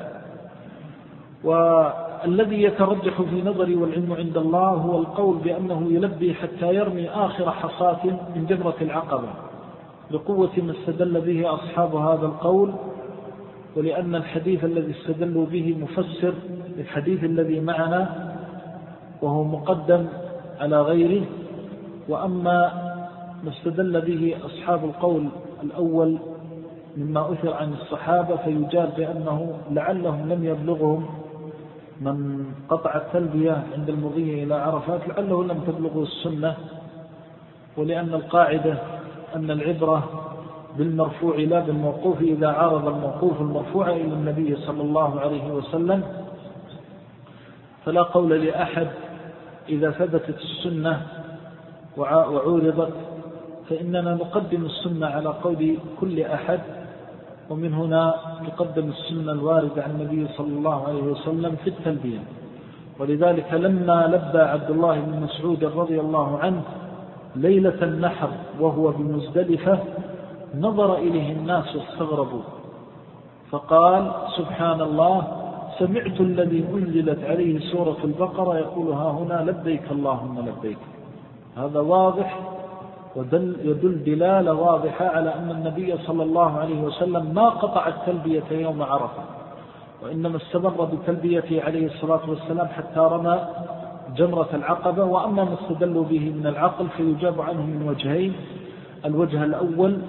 والذي يترجح في نظري والعلم عند الله هو القول بأنه يلبي حتى يرمي آخر حصاة من جمرة العقبة، لقوة ما استدل به أصحاب هذا القول، ولأن الحديث الذي استدلوا به مفسر للحديث الذي معنا وهو مقدم على غيره. وأما ما استدل به أصحاب القول الأول مما أثر عن الصحابة فيجاب بأنه لعلهم لم يبلغهم من قطع التلبية عند المضي إلى عرفات، لعله لم تبلغه السنة، ولأن القاعدة أن العبرة بالمرفوع لا بالموقوف إذا عارض الموقوف المرفوع إلى النبي صلى الله عليه وسلم. فلا قول لأحد إذا ثبتت السنة وعورضت فإننا نقدم السنة على قول كل أحد، ومن هنا تقدم السنة الواردة عن النبي صلى الله عليه وسلم في التلبية. ولذلك لما لبى عبد الله بن مسعود رضي الله عنه ليلة النحر وهو بمزدلفة نظر إليه الناس واستغربوا، فقال: سبحان الله، سمعت الذي أنزلت عليه سورة البقرة يقول ها هنا لبيك اللهم لبيك. هذا واضح يدل دلالة واضحة على أن النبي صلى الله عليه وسلم ما قطع التلبية يوم عرفة، وإنما استمر بتلبيته عليه الصلاة والسلام حتى رمى جمرة العقبة. وأما ما استدلوا به من العقل فيجاب عنه من وجهين: الوجه الأول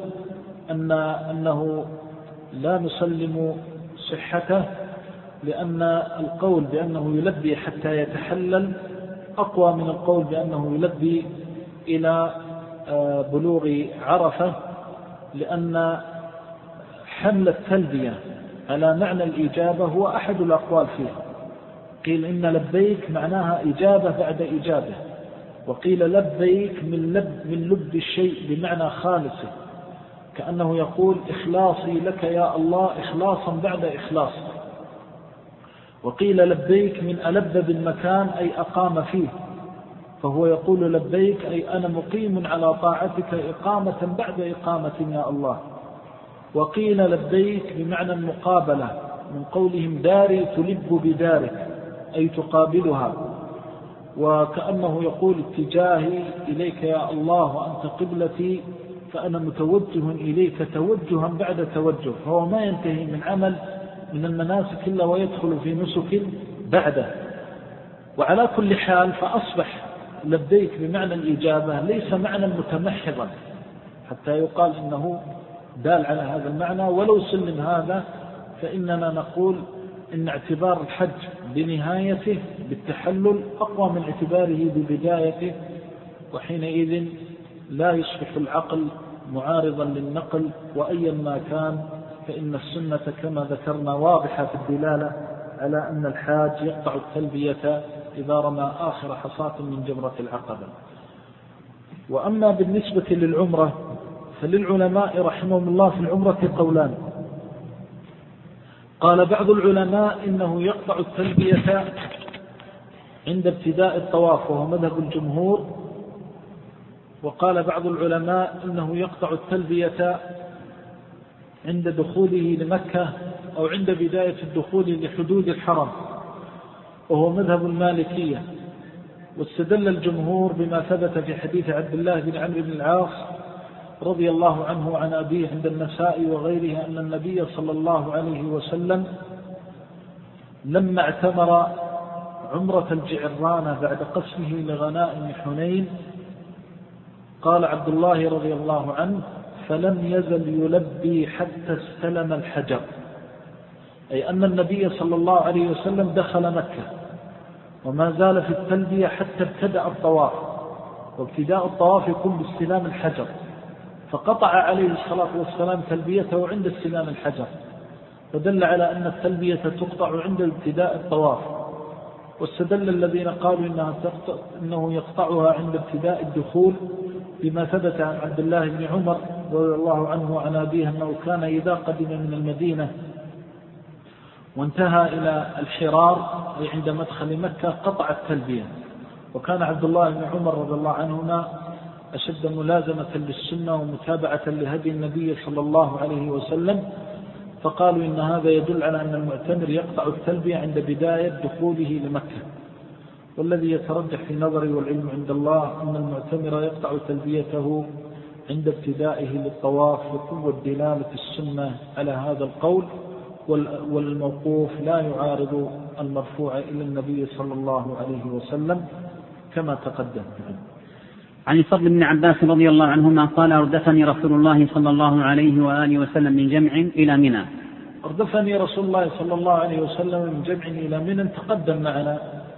أنه لا نسلم صحته، لأن القول بأنه يلبي حتى يتحلل أقوى من القول بأنه يلبي إلى بلوغ عرفة، لأن حمل التلبية على معنى الإجابة هو أحد الأقوال فيه. قيل إن لبيك معناها إجابة بعد إجابة، وقيل لبيك من لب الشيء بمعنى خالصه، كأنه يقول إخلاصي لك يا الله إخلاصا بعد إخلاص. وقيل لبيك من ألب بالمكان أي أقام فيه، فهو يقول لبيك أي أنا مقيم على طاعتك إقامة بعد إقامة يا الله. وقيل لبيك بمعنى المقابلة من قولهم داري تلب بدارك أي تقابلها، وكأنه يقول اتجاهي إليك يا الله وأنت قبلتي فأنا متوجه إليك توجها بعد توجه، فهو ما ينتهي من عمل من المناسك إلا ويدخل في نسك بعده. وعلى كل حال فأصبح لبيك بمعنى الإجابة ليس معنى متمحضا حتى يقال إنه دال على هذا المعنى، ولو سلم هذا فإننا نقول إن اعتبار الحج بنهايته بالتحلل أقوى من اعتباره ببدايته، وحينئذ لا يصبح العقل معارضا للنقل. وأيا ما كان فإن السنة كما ذكرنا واضحة في الدلالة على أن الحاج يقطع التلبية إذا رمى آخر حصاة من جمرة العقبة. وأما بالنسبة للعمرة فللعلماء رحمهم الله في العمرة قولان. قال بعض العلماء إنه يقطع التلبية عند ابتداء الطواف وهو مذهب الجمهور، وقال بعض العلماء إنه يقطع التلبية عند دخوله لمكة أو عند بداية الدخول لحدود الحرم وهو مذهب المالكية. واستدل الجمهور بما ثبت في حديث عبد الله بن عمرو بن العاص رضي الله عنه عن أبيه عند النسائي وغيره أن النبي صلى الله عليه وسلم لما اعتمر عمرة الجعرانة بعد قسمه لغنائم حنين قال عبد الله رضي الله عنه فلم يزل يلبي حتى استلم الحجر، أي أن النبي صلى الله عليه وسلم دخل مكة وما زال في التلبية حتى ابتدأ الطواف، وابتداء الطواف يكون باستلام الحجر، فقطع عليه الصلاة والسلام تلبيته عند استلام الحجر، فدل على أن التلبية تقطع عند ابتداء الطواف. واستدل الذين قالوا إنه يقطعها عند ابتداء الدخول بما ثبت عن عبد الله بن عمر رضي الله عنه وعن أبيه أنه كان إذا قدم من المدينة وانتهى إلى الحرار أي عند مدخل مكة قطع التلبية. وكان عبد الله بن عمر رضي الله عنهما أشد ملازمة للسنة ومتابعة لهدي النبي صلى الله عليه وسلم، فقالوا إن هذا يدل على أن المعتمر يقطع التلبية عند بداية دخوله لمكة. والذي يترجح في نظري والعلم عند الله أن المعتمر يقطع تلبيته عند ابتدائه للطواف، وقوة دلالة السنة على هذا القول، والموقوف لا يعارض المرفوع إلى النبي صلى الله عليه وسلم كما تقدم. عن الفضل بن عباس رضي الله عنهما قال أردفني رسول الله صلى الله عليه وآله وسلم من جمع إلى منى. أردفني رسول الله صلى الله عليه وسلم من جمع إلى منى، تقدم معنا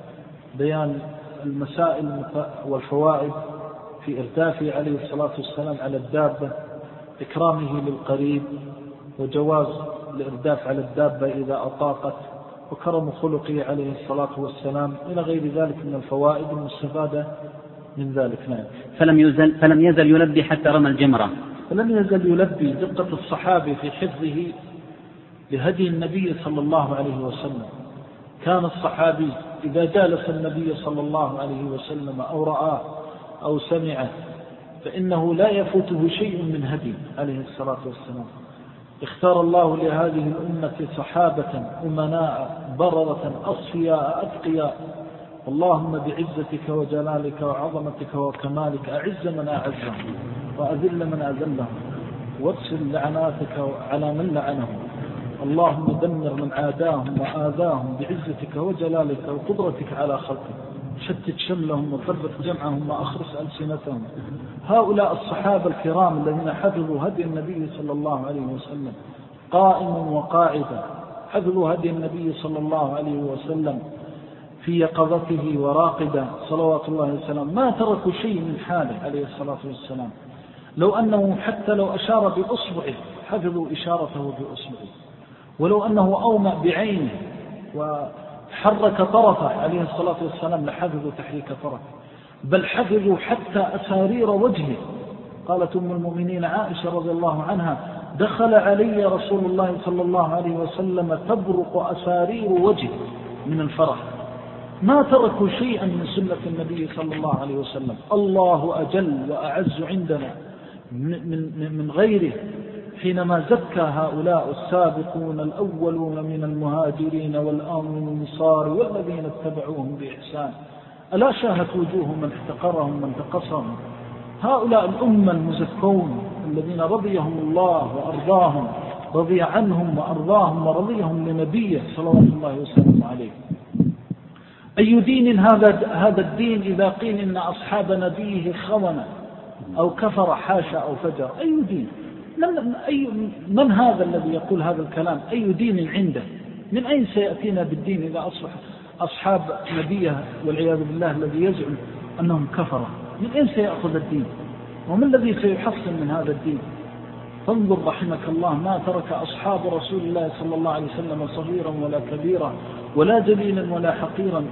بيان المسائل والفوائد في إردافه عليه الصلاة والسلام على الدابة، إكرامه للقريب، وجواز الإرداف على الدابة إذا أطاقت، وكرم خلقه عليه الصلاة والسلام، إلى غير ذلك من الفوائد المستفادة من ذلك. نعم. فلم يزل يلبي حتى رمى الجمرة. فلم يزل يلبي، دقة الصحابي في حفظه لهدي النبي صلى الله عليه وسلم. كان الصحابي إذا جالس النبي صلى الله عليه وسلم أو رآه أو سمعه فإنه لا يفوته شيء من هدي عليه الصلاة والسلام. اختار الله لهذه الأمة صحابة أمناء بررة أصفياء أتقياء، اللهم بعزتك وجلالك وعظمتك وكمالك أعز من أعزهم وأذل من أذلهم واغسل لعناتك على من لعنهم، اللهم دمر من عاداهم وآذاهم بعزتك وجلالك وقدرتك على خلقك، شتت شملهم وفرق جمعهم وأخرس ألسنتهم. هؤلاء الصحابة الكرام الذين حفظوا هدي النبي صلى الله عليه وسلم قائما وقاعدا، حفظوا هدي النبي صلى الله عليه وسلم في يقظته وراقدا صلوات الله وسلم، ما تركوا شيء من حاله عليه الصلاة والسلام. لو أنه حتى لو أشار بأصبعه حفظوا إشارته بأصبعه، ولو أنه أومأ بعينه وحرك طرفه عليه الصلاة والسلام لحفظوا تحريك طرفه، بل حفظوا حتى أسارير وجهه. قالت أم المؤمنين عائشة رضي الله عنها دخل علي رسول الله صلى الله عليه وسلم تبرق أسارير وجهه، من الفرح. ما تركوا شيئا من سنة النبي صلى الله عليه وسلم. الله أجل وأعز عندنا من غيره حينما زكى هؤلاء السابقون الأولون من المهاجرين والأنصار والذين اتبعوهم بإحسان. ألا شاهت وجوه من احتقرهم من تقصهم. هؤلاء الأمة المزكون الذين رضيهم الله وأرضاهم، رضي عنهم وأرضاهم ورضيهم لنبيه صلى الله وسلم عليه. أي دين هذا الدين إذا قيل إن أصحاب نبيه خونة أو كفر حاشا أو فجر؟ أي دين؟ من هذا الذي يقول هذا الكلام؟ أي دين عنده؟ من أين سيأتينا بالدين إذا أصبح أصحاب نبيه والعياذ بالله الذي يزعم أنهم كفروا؟ من أين سيأخذ الدين؟ ومن الذي سيحصل من هذا الدين؟ فانظر رحمك الله ما ترك أصحاب رسول الله صلى الله عليه وسلم صغيرا ولا كبيرا ولا جليلا ولا حقيرا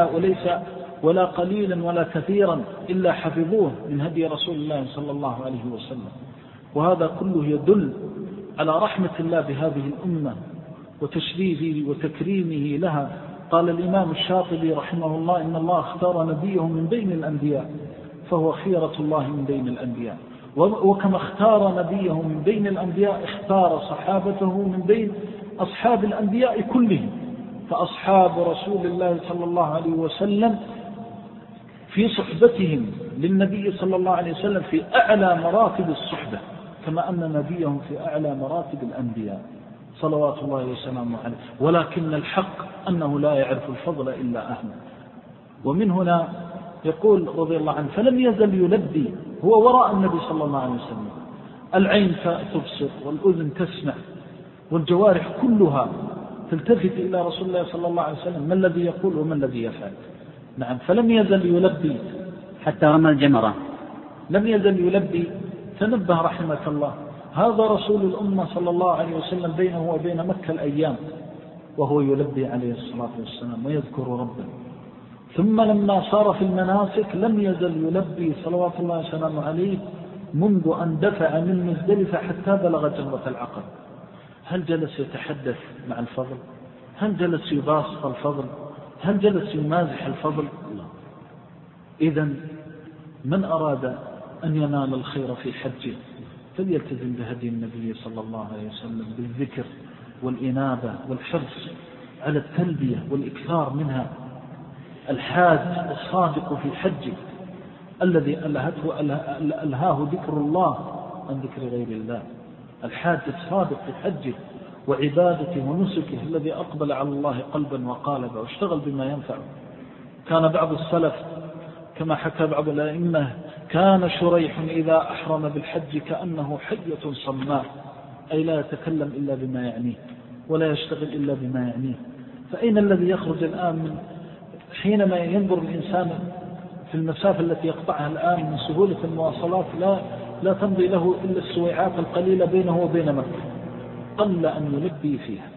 ولا قليلا ولا كثيرا إلا حفظوه من هدي رسول الله صلى الله عليه وسلم. وهذا كله يدل على رحمة الله بهذه الأمة وتشريفه وتكريمه لها. قال الإمام الشاطبي رحمه الله إن الله اختار نبيه من بين الأنبياء فهو خيرة الله من بين الأنبياء. وكما اختار نبيه من بين الأنبياء اختار صحابته من بين أصحاب الأنبياء كلهم. فأصحاب رسول الله صلى الله عليه وسلم في صحبتهم للنبي صلى الله عليه وسلم في أعلى مراتب الصحبة، كما أن نبيهم في أعلى مراتب الأنبياء صلوات الله وسلامه عليه. ولكن الحق أنه لا يعرف الفضل إلا أهله. ومن هنا يقول رضي الله عنه فلم يزل يلبي هو وراء النبي صلى الله عليه وسلم. العين تبصر والأذن تسمع والجوارح كلها تلتفت إلى رسول الله صلى الله عليه وسلم ما الذي يقول وما الذي يفعل. نعم، فلم يزل يلبي حتى رمى الجمرة. لم يزل يلبي. تنبه رحمة الله، هذا رسول الأمة صلى الله عليه وسلم بينه وبين مكة الأيام وهو يلبي عليه الصلاة والسلام ويذكر ربه. ثم لما صار في المناسك لم يزل يلبي صلوات الله وسلامه عليه منذ أن دفع من مزدلفة حتى بلغ جمرة العقبة. هل جلس يتحدث مع الفضل؟ هل جلس يباسط الفضل؟ هل جلس يمازح الفضل؟ إذن من أراد أن ينال الخير في حجه فليلتزم بهدي النبي صلى الله عليه وسلم بالذكر والإنابة والحرص على التلبية والإكثار منها. الحاج الصادق في حجه الذي ألهاه ذكر الله عن ذكر غير الله. الحاج الصادق في حجه وعبادته ونسكه الذي أقبل على الله قلبا وقالبا واشتغل بما ينفعه. كان بعض السلف كما حكى بعض الأئمة كان شريح إذا أحرم بالحج كأنه حية صماء، أي لا يتكلم إلا بما يعنيه ولا يشتغل إلا بما يعنيه. فأين الذي يخرج الآن من حينما ينظر الإنسان في المسافة التي يقطعها الآن من سهولة المواصلات لا تمضي له إلا السويعات القليلة بينه وبين مكة، قل أن يلبي فيها.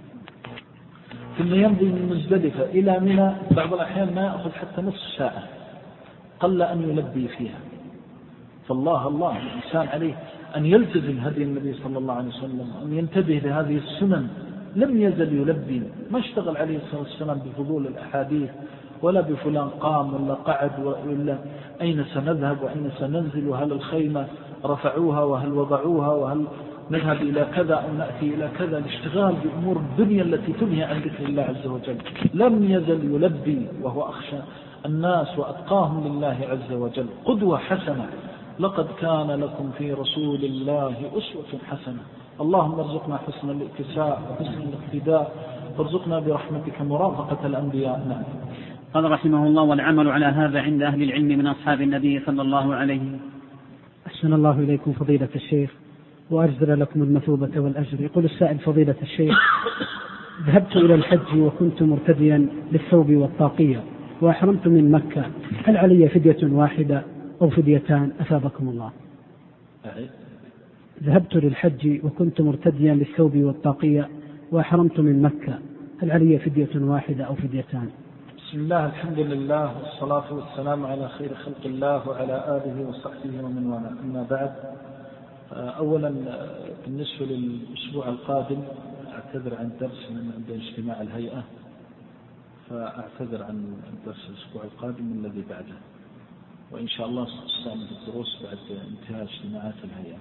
ثم يمضي من مزدلفة إلى منى بعض الأحيان ما يأخذ حتى نصف ساعة، قل أن يلبي فيها. فالله الإنسان عليه أن يلتزم هدي النبي صلى الله عليه وسلم، أن ينتبه لهذه السنن. لم يزل يلبي، ما اشتغل عليه الصلاة والسلام بفضول الأحاديث ولا بفلان قام ولا قعد ولا أين سنذهب وأين سننزل وهل الخيمة رفعوها وهل وضعوها وهل نذهب إلى كذا أو نأتي إلى كذا. الاشتغال بأمور الدنيا التي تنهي عن ذكر الله عز وجل. لم يزل يلبي وهو أخشى الناس وأتقاهم لله عز وجل. قدوة حسنة. لقد كان لكم في رسول الله أسوة حسنة. اللهم ارزقنا حسن الاتساع وحسن الاقتداء وارزقنا برحمتك مرافقة الأنبياء. نعم. قال رحمه الله والعمل على هذا عند أهل العلم من أصحاب النبي صلى الله عليه وسلم. أحسن الله إليكم فضيلة الشيخ وأجزل لكم المثوبة والأجر. يقول السائل فضيلة الشيخ ذهبت إلى الحج وكنت مرتديا للثوب والطاقية وأحرمت من مكة، هل علي فدية واحدة أو فديتان أثابكم الله؟ ذهبت للحج وكنت مرتديا للثوب والطاقية وأحرمت من مكة، هل علي فدية واحدة أو فديتان؟ بسم الله الحمد لله والصلاة والسلام على خير خلق الله وعلى آله وصحبه ومن والاه. أما بعد، أولا بالنسبة للأسبوع القادم أعتذر عن الدرس من عند اجتماع الهيئة، فأعتذر عن الدرس الأسبوع القادم الذي بعده، وإن شاء الله ستستعمل الدروس بعد انتهاء اجتماعات الهيئة.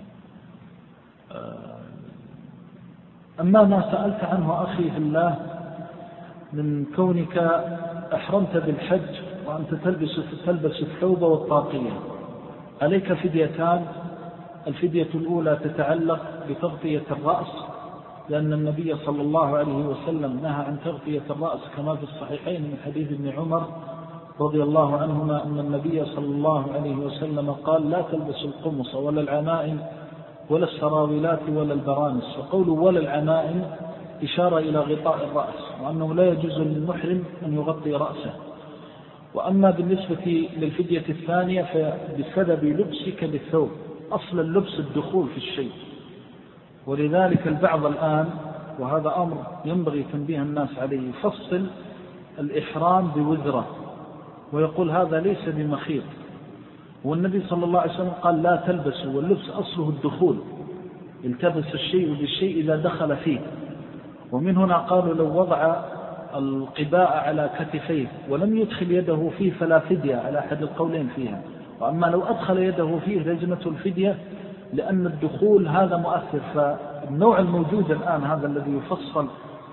أما ما سألت عنه أخي في الله من كونك أحرمت بالحج وأنت تلبس الثوب والطاقية، عليك فديتان. الفدية الأولى تتعلق بتغطية الرأس، لأن النبي صلى الله عليه وسلم نهى عن تغطية الرأس كما في الصحيحين من حديث ابن عمر رضي الله عنهما أن النبي صلى الله عليه وسلم قال: لا تلبسوا القمص ولا العمائم ولا السراويلات ولا البرانس. وقوله ولا العمائم إشارة إلى غطاء الرأس، وأنه لا يجوز للمحرم أن يغطي رأسه. وأما بالنسبة للفدية الثانية فبسبب لبسك للثوب، أصل اللبس الدخول في الشيء، ولذلك البعض الآن، وهذا أمر ينبغي تنبيه الناس عليه، يفصل الإحرام بوزرة ويقول هذا ليس بمخيط، والنبي صلى الله عليه وسلم قال لا تلبسوا، واللبس أصله الدخول، التبس الشيء بالشيء إذا دخل فيه. ومن هنا قالوا لو وضع القباء على كتفيه ولم يدخل يده فيه فلا فدية على أحد القولين فيها، وأما لو أدخل يده فيه لزمته الفدية، لأن الدخول هذا مؤثر. فالنوع الموجود الآن هذا الذي يفصل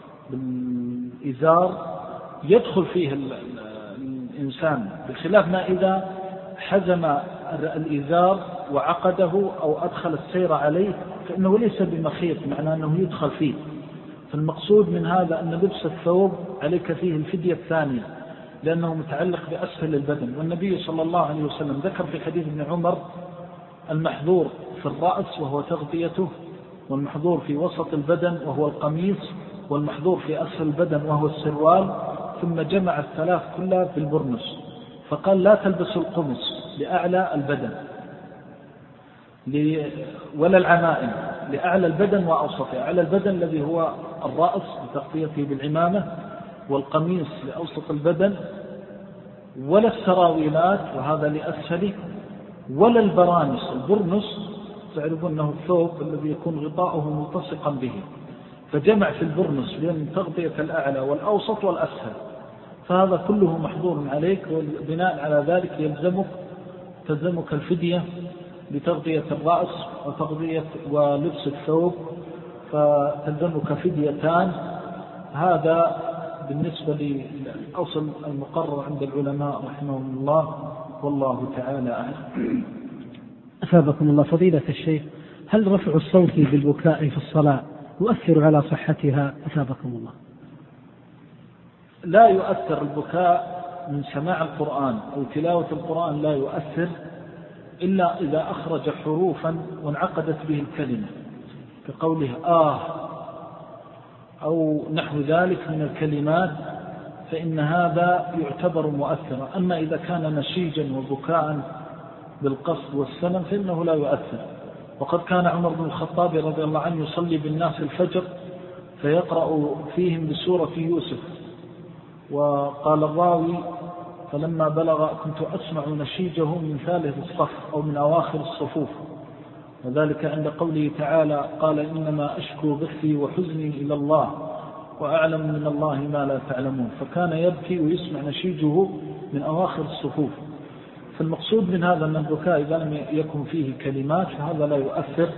بالإزار يدخل فيه الإنسان، بخلاف ما إذا حزم الإزار وعقده أو أدخل السير عليه فإنه ليس بمخيط، معناه أنه يدخل فيه. فالمقصود من هذا أن لبس الثوب عليك فيه الفدية الثانية، لأنه متعلق بأسفل البدن. والنبي صلى الله عليه وسلم ذكر في حديث ابن عمر المحظور في الرأس وهو تغطيته، والمحظور في وسط البدن وهو القميص، والمحظور في أسفل البدن وهو السروال، ثم جمع الثلاث كلها بالبرنس. فقال لا تلبسوا القمص لأعلى البدن ولا العمائم لأعلى البدن وأوسطه، أعلى البدن الذي هو الرأس بتغطيته بالعمامة، والقميص لأوسط البدن، ولا السراويلات وهذا لأسفله، ولا البرانس. البرنس تعرفون أنه الثوب الذي يكون غطاؤه ملتصقا به، فجمع في البرنس بين تغطية الأعلى والأوسط والأسفل، فهذا كله محظور عليك. وبناء على ذلك تلزمك الفدية بتغطية الرأس وتغطية ولبس الثوب، فتلزمك فديتان. هذا بالنسبة للأصل المقرر عند العلماء رحمهم الله، والله تعالى أعلم. أثابكم الله فضيلة الشيخ، هل رفع الصوت بالبكاء في الصلاة يؤثر على صحتها؟ أثابكم الله. لا يؤثر البكاء من سماع القرآن أو تلاوة القرآن، لا يؤثر إلا إذا أخرج حروفا وانعقدت به الكلمة، كقوله أو نحو ذلك من الكلمات، فإن هذا يعتبر مؤثرا. أما إذا كان نشيجا وبكاء بالقصد والسلم فإنه لا يؤثر. وقد كان عمر بن الخطاب رضي الله عنه يصلي بالناس الفجر فيقرأ فيهم بسورة يوسف، وقال الراوي فلما بلغ كنت أسمع نشيجه من ثالث الصف أو من أواخر الصفوف، وذلك عند قوله تعالى قال إنما أشكو بثي وحزني إلى الله وأعلم من الله ما لا تعلمون، فكان يبكي ويسمع نشيجه من أواخر الصفوف. فالمقصود من هذا أن البكاء إذا لم يكن فيه كلمات فهذا لا يؤثر.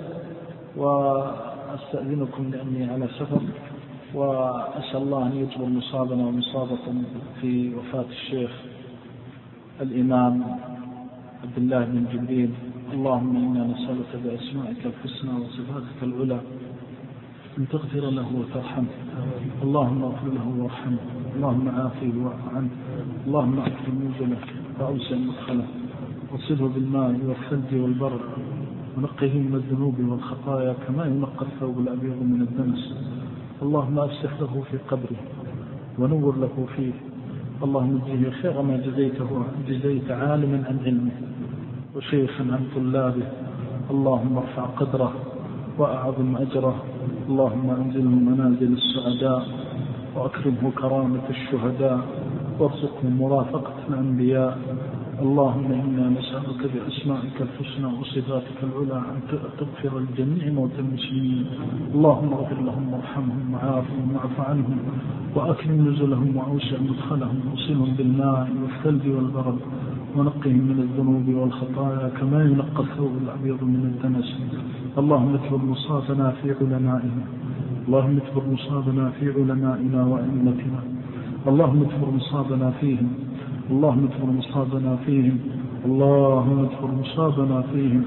وأستأذنكم لأني على سفر، وأسأل الله أن يجبر مصابنا ومصابكم في وفاة الشيخ الإمام عبد الله بن جبريل. اللهم إنا نسألك بأسمائك الحسنى وصفاتك العلى أن تغفر له وترحمه، اللهم اغفر له وارحمه، اللهم عافيه واعف عنه، اللهم أكرم نزله وأوسع مدخله، وصله بالماء والثلج والبرد، ونقه من الذنوب والخطايا كما ينقى الثوب الأبيض من الدنس. اللهم أفسح له في قبره ونور له فيه، اللهم اجزه خير ما جزيت عالما عن علمه وشيخا عن طلابه. اللهم ارفع قدره وأعظم أجره، اللهم أنزله منازل السعداء وأكرمه كرامة الشهداء، وارزقه مرافقة الأنبياء اللهم إنا نسألك بأسمائك الحسنى وصفاتك العلى أن تغفر لجميع موتى المسلمين. اللهم اغفر لهم وارحمهم وعافهم واعف عنهم وأكرم نزلهم وأوسع مدخلهم وصلهم بالماء والثلج والبرد ونقهم من الذنوب والخطايا كما ينقى الثوب الأبيض من الدنس. اللهم اكبر مصابنا في علمائنا، اللهم اكبر مصابنا في علمائنا وأئمتنا، اللهم اكبر مصابنا فيهم، اللهم اكبر مصابنا فيهم، اللهم اكبر مصابنا فيهم.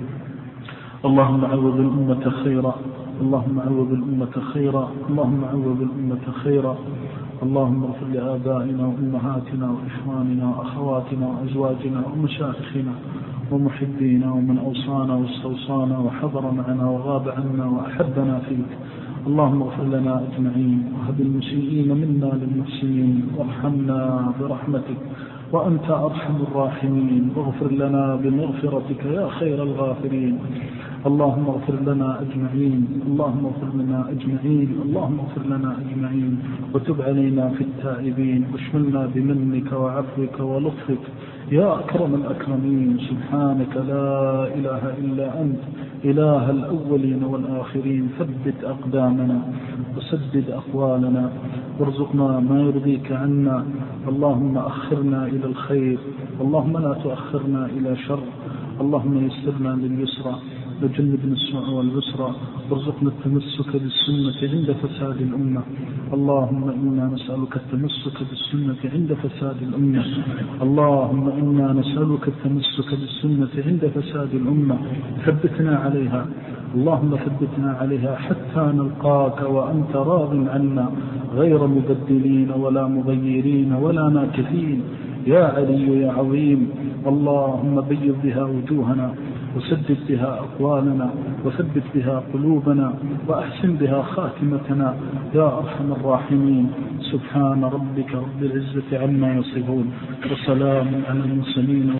اللهم عوض الأمة خيرا، اللهم عوض الأمة خيرا، اللهم عوض الأمة خيرا. اللهم اغفر لآبائنا وأمهاتنا وإخواننا وأخواتنا وأزواجنا ومشايخنا ومحبينا ومن أوصانا واستوصانا وحضر معنا وغاب عنا وأحبنا فيك. اللهم اغفر لنا أجمعين وهب المسيئين منا للمحسنين وارحمنا برحمتك وأنت أرحم الراحمين، واغفر لنا بمغفرتك يا خير الغافرين. اللهم اغفر لنا أجمعين، اللهم اغفر لنا أجمعين، اللهم اغفر لنا أجمعين، وتب علينا في التائبين، واشملنا بمنك وعفوك ولطفك يا أكرم الأكرمين. سبحانك لا إله إلا أنت إله الأولين والآخرين. ثبت أقدامنا وسدد أقوالنا وارزقنا ما يرضيك عنا. اللهم أخرنا إلى الخير، اللهم لا تؤخرنا إلى شر. اللهم يسرنا لليسرى وجنبنا السوء والعسرى، وارزقنا التمسك بالسنة عند فساد الأمة. اللهم إنا نسألك التمسك بالسنة عند فساد الأمة، اللهم إنا نسألك التمسك بالسنة عند فساد الأمة. ثبتنا عليها، اللهم ثبتنا عليها حتى نلقاك وأنت راض عنا غير مبدلين ولا مغيرين ولا ناكثين. يا علي يا عظيم، اللهم بيض بها وجوهنا وسدد بها أقوالنا وثبت بها قلوبنا وأحسن بها خاتمتنا يا أرحم الراحمين. سبحان ربك رب العزة عما يصفون وسلام على المرسلين.